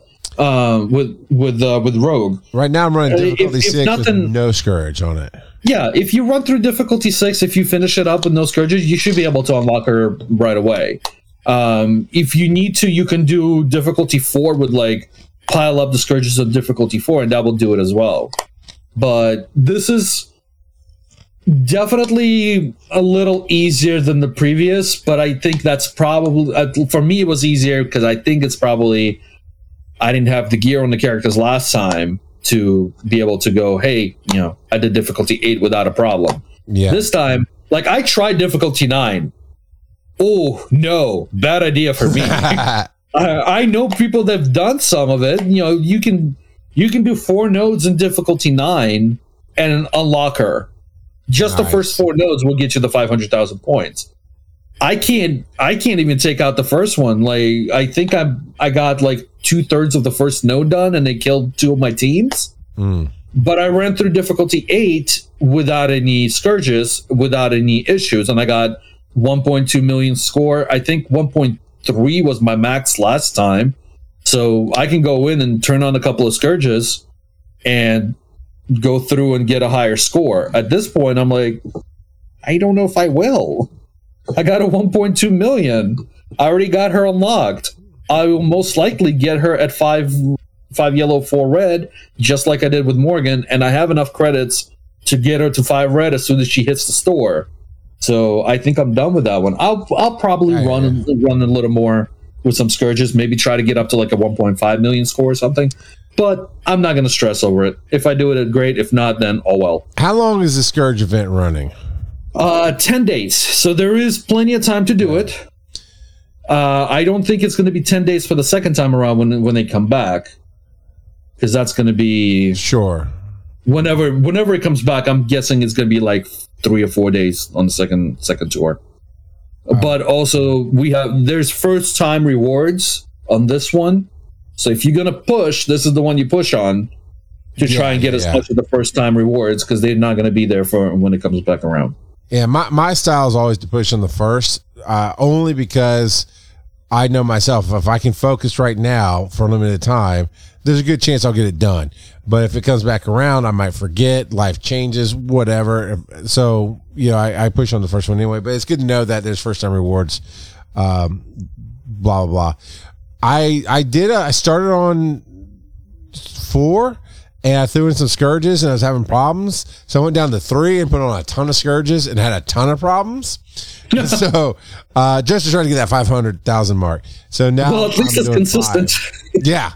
With Rogue. Right now, I'm running difficulty 6 nothing, with no Scourge on it. Yeah, if you run through difficulty 6, if you finish it up with no Scourges, you should be able to unlock her right away. If you need to, you can do difficulty 4 with like pile up the Scourges of difficulty 4, and that will do it as well. But this is definitely a little easier than the previous, but I think that's probably for me it was easier because I think it's probably I didn't have the gear on the characters last time to be able to go, hey, I did difficulty 8 without a problem. Yeah. This time, like I tried difficulty 9. Oh no, bad idea for me. I know people that have done some of it. You can do 4 nodes in difficulty 9 and unlock her. Just the first 4 nodes will get you the 500,000 points. I can't even take out the first one. Like I think I got like 2/3 of the first node done, and they killed 2 of my teams. But I ran through difficulty 8 without any Scourges, without any issues, and I got 1.2 million score. I think 1.3 was my max last time, so I can go in and turn on a couple of Scourges and go through and get a higher score. At this point, I'm like, I don't know if I will. I got a 1.2 million. I already got her unlocked. I will most likely get her at 5 yellow, 4 red, just like I did with Morgan, and I have enough credits to get her to 5 red as soon as she hits the store. So I think I'm done with that one. I'll probably run a little more with some Scourges, maybe try to get up to like a 1.5 million score or something. But I'm not going to stress over it. If I do it, great. If not, then oh well. How long is the Scourge event running? 10 days. So there is plenty of time to do it. I don't think it's going to be 10 days for the second time around when they come back, because that's going to be whenever it comes back. I'm guessing it's going to be like 3 or 4 days on the second tour. But also there's first time rewards on this one. So if you're going to push, this is the one you push on to try and get as much of the first time rewards, because they're not going to be there for when it comes back around. Yeah, my style is always to push on the first, only because I know myself, if I can focus right now for a limited time, there's a good chance I'll get it done. But if it comes back around, I might forget, life changes, whatever. So, I push on the first one anyway, but it's good to know that there's first time rewards, blah, blah, blah. I started on 4, and I threw in some Scourges, and I was having problems. So I went down to 3 and put on a ton of Scourges and had a ton of problems. So just to try to get that 500,000 mark. So now, at least it's consistent. 5. Yeah,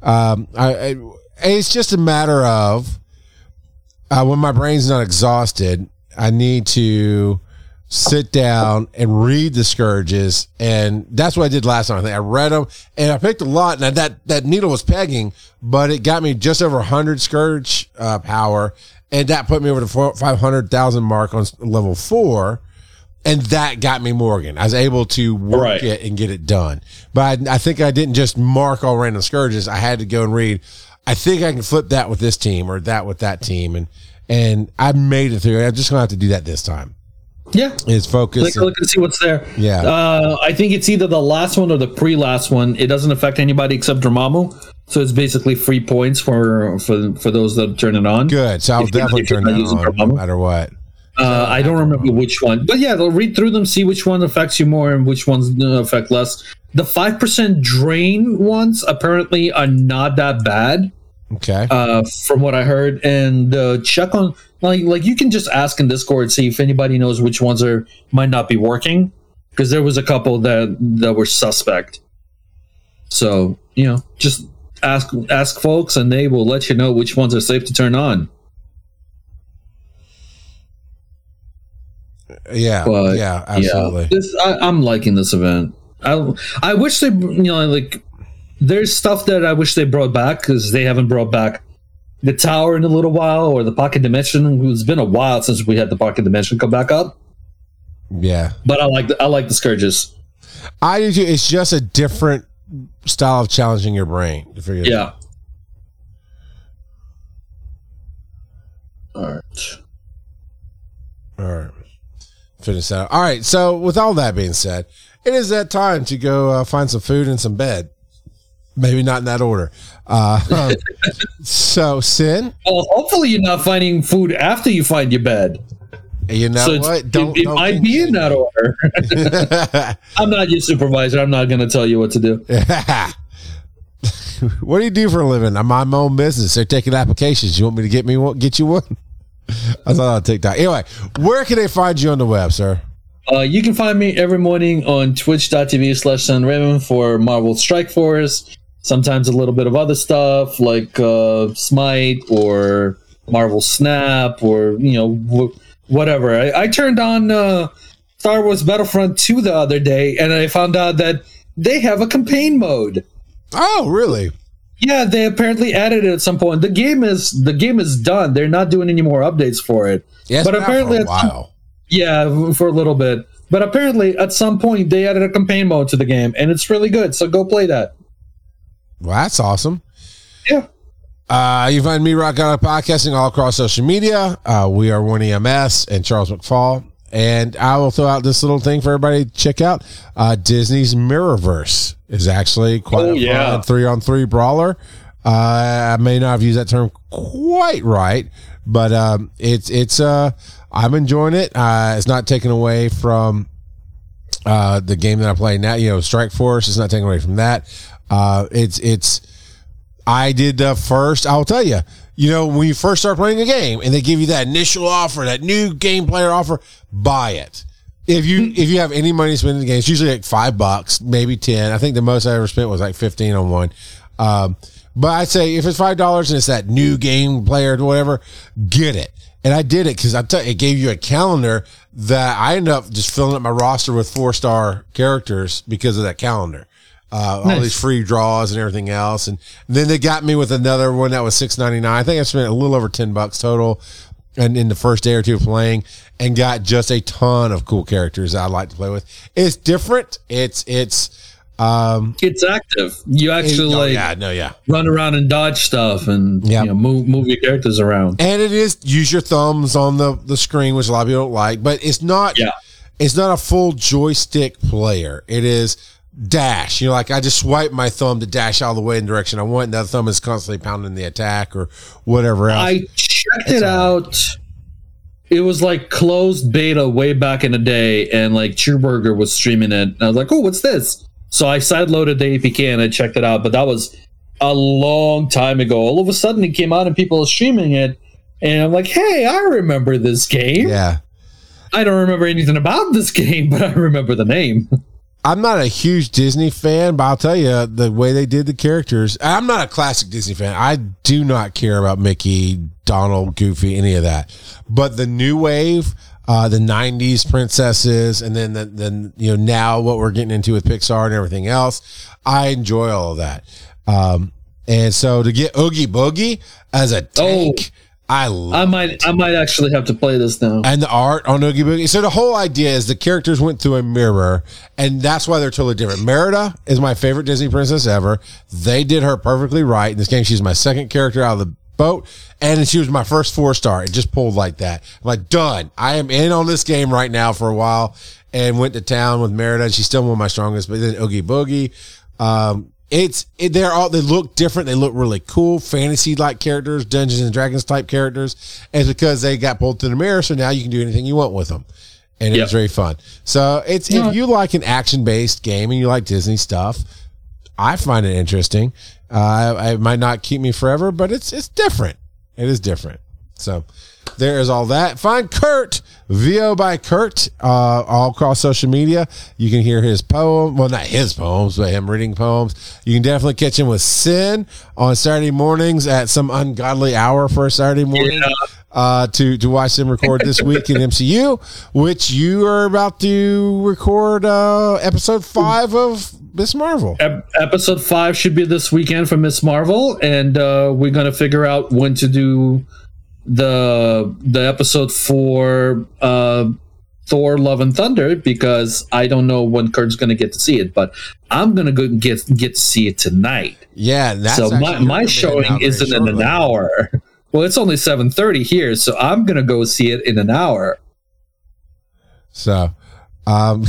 it's just a matter of when my brain's not exhausted, I need to sit down and read the Scourges, and that's what I did last time. I think I read them, and I picked a lot, and that needle was pegging, but it got me just over 100 Scourge power, and that put me over the 500,000 mark on level 4, and that got me Morgan. I was able to work it and get it done. But I think I didn't just mark all random Scourges. I had to go and read, I think I can flip that with this team or that with that team, and I made it through. I'm just going to have to do that this time. Yeah, it's focused. Look and see what's there. Yeah, I think it's either the last one or the pre-last one. It doesn't affect anybody except Dormammu, so it's basically free points for those that turn it on. Good, so I'll definitely turn that on no matter what. I don't remember which one, but yeah, they'll read through them, see which one affects you more and which ones affect less. The 5% drain ones apparently are not that bad. Okay. From what I heard, and check on like you can just ask in Discord, see if anybody knows which ones might not be working, because there was a couple that were suspect. So just ask folks, and they will let you know which ones are safe to turn on. Yeah, yeah, absolutely. Yeah, I'm liking this event. I wish they, there's stuff that I wish they brought back, because they haven't brought back the tower in a little while, or the pocket dimension. It's been a while since we had the pocket dimension come back up. Yeah, but I like the Scourges. I do too. It's just a different style of challenging your brain to figure it out. All right. Finish that. All right. So with all that being said, it is that time to go find some food and some bed. Maybe not in that order. So, Sin? Well, hopefully you're not finding food after you find your bed. You know so what? It might be in that order. I'm not your supervisor. I'm not going to tell you what to do. What do you do for a living? I'm my own business. They're taking applications. You want me to get you one? I thought on TikTok. Anyway, where can they find you on the web, sir? You can find me every morning on twitch.tv/SunRaven for Marvel Strike Force. Sometimes a little bit of other stuff like Smite or Marvel Snap or, whatever. I turned on Star Wars Battlefront 2 the other day, and I found out that they have a campaign mode. Oh, really? Yeah, they apparently added it at some point. The game is done. They're not doing any more updates for it. Yeah, but apparently for a while. Yeah, for a little bit. But apparently at some point they added a campaign mode to the game, and it's really good. So go play that. Well, that's awesome. Yeah. You find me, Rock Out Podcasting, all across social media. We are 1EMS and Charles McFall. And I will throw out this little thing for everybody to check out. Disney's Mirrorverse is actually quite a fun 3-on-3 brawler. I may not have used that term quite right, but it's I'm enjoying it. It's not taken away from the game that I play now. Strike Force is not taken away from that. I did the first, I'll tell you, when you first start playing a game and they give you that initial offer, that new game player offer, buy it. If you have any money to spend in the game, it's usually like $5, maybe 10. I think the most I ever spent was like 15 on one. But I'd say if it's $5 and it's that new game player or whatever, get it. And I did it because it gave you a calendar that I ended up just filling up my roster with 4-star characters because of that calendar. All these free draws and everything else. And then they got me with another one that was $6.99. I think I spent a little over $10 total and in the first day or two of playing, and got just a ton of cool characters that I like to play with. It's different. It's active. You actually run around and dodge stuff and move your characters around. And it is use your thumbs on the screen, which a lot of people don't like, but it's not a full joystick player. It is dash. I just swipe my thumb to dash out of the way in the direction I want, and the other thumb is constantly pounding the attack or whatever else. I checked it out. It was like closed beta way back in the day, and like Cheerburger was streaming it. And I was like, oh, what's this? So I sideloaded the APK and I checked it out, but that was a long time ago. All of a sudden it came out and people are streaming it, and I'm like, hey, I remember this game. Yeah. I don't remember anything about this game, but I remember the name. I'm not a huge Disney fan, but I'll tell you, the way they did the characters, I'm not a classic Disney fan. I do not care about Mickey, Donald, Goofy, any of that. But the new wave, the 90s princesses, and then now what we're getting into with Pixar and everything else, I enjoy all of that. And so to get Oogie Boogie as a tank, I might actually have to play this now. And the art on Oogie Boogie. So the whole idea is the characters went through a mirror, and that's why they're totally different. Merida is my favorite Disney princess ever. They did her perfectly right. In this game, she's my second character out of the boat, and she was my first 4-star. It just pulled like that. I'm like, done. I am in on this game right now for a while, and went to town with Merida, and she's still one of my strongest, but then Oogie Boogie. They look different. They look really cool, fantasy-like characters, Dungeons and Dragons type characters. And it's because they got pulled through the mirror, so now you can do anything you want with them, and it's very fun. So if you like an action-based game and you like Disney stuff, I find it interesting. It might not keep me forever, but it's different. It is different. So there is all that. Find Kurt, VO by Kurt, all across social media. You can hear his poem. Well, not his poems, but him reading poems. You can definitely catch him with Sin on Saturday mornings at some ungodly hour for a Saturday morning. To watch them record this week in MCU, which you are about to record episode 5 of Miss Marvel. Episode 5 should be this weekend for Miss Marvel, and we're gonna figure out when to do the episode for Thor: Love and Thunder, because I don't know when Kurt's gonna get to see it, but I'm gonna go get to see it tonight. Yeah, that's so my showing isn't in an hour. Well, it's only 7:30 here, so I'm gonna go see it in an hour. So, well,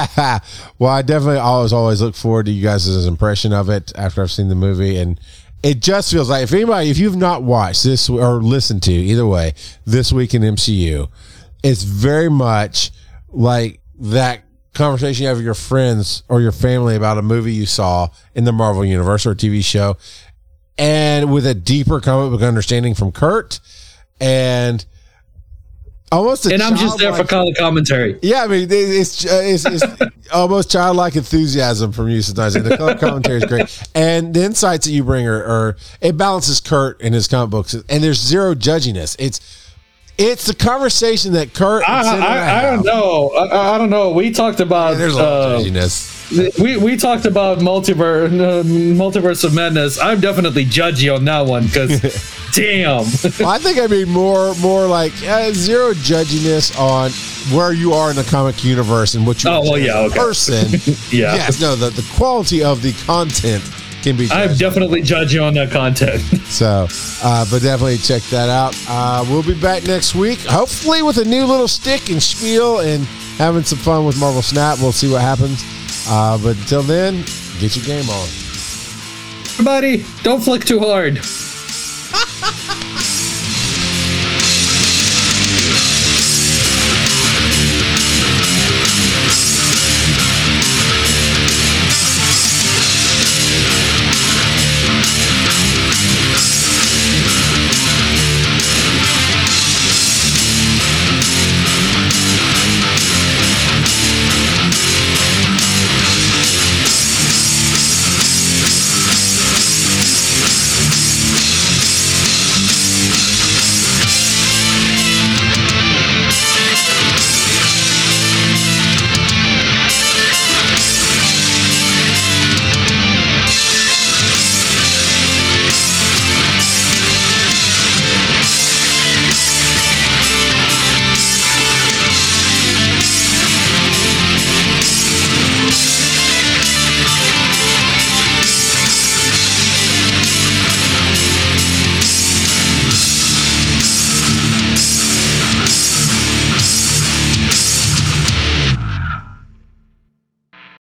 I definitely always look forward to you guys' impression of it after I've seen the movie, and it just feels like if you've not watched this or listened to either way this week in MCU, it's very much like that conversation you have with your friends or your family about a movie you saw in the Marvel Universe or a TV show, and with a deeper comic book understanding from Kurt, and almost I'm just there for color commentary. Yeah, I mean, it's almost childlike enthusiasm from you sometimes, and the color commentary is great, and the insights that you bring are it balances Kurt in his comic books, and there's zero judginess. It's the conversation that Kurt. I don't know. I don't know. We talked about there's a lot of judginess. We talked about multiverse of madness. I'm definitely judgy on that one because, damn. Well, I think I mean more like zero judginess on where you are in the comic universe and what you are as a person. Yeah. Yes, no, the quality of the content can be judged. I'm definitely judging on that content. So, but definitely check that out. We'll be back next week, hopefully with a new little stick and spiel and having some fun with Marvel Snap. We'll see what happens. But until then, get your game on. Everybody, don't flick too hard.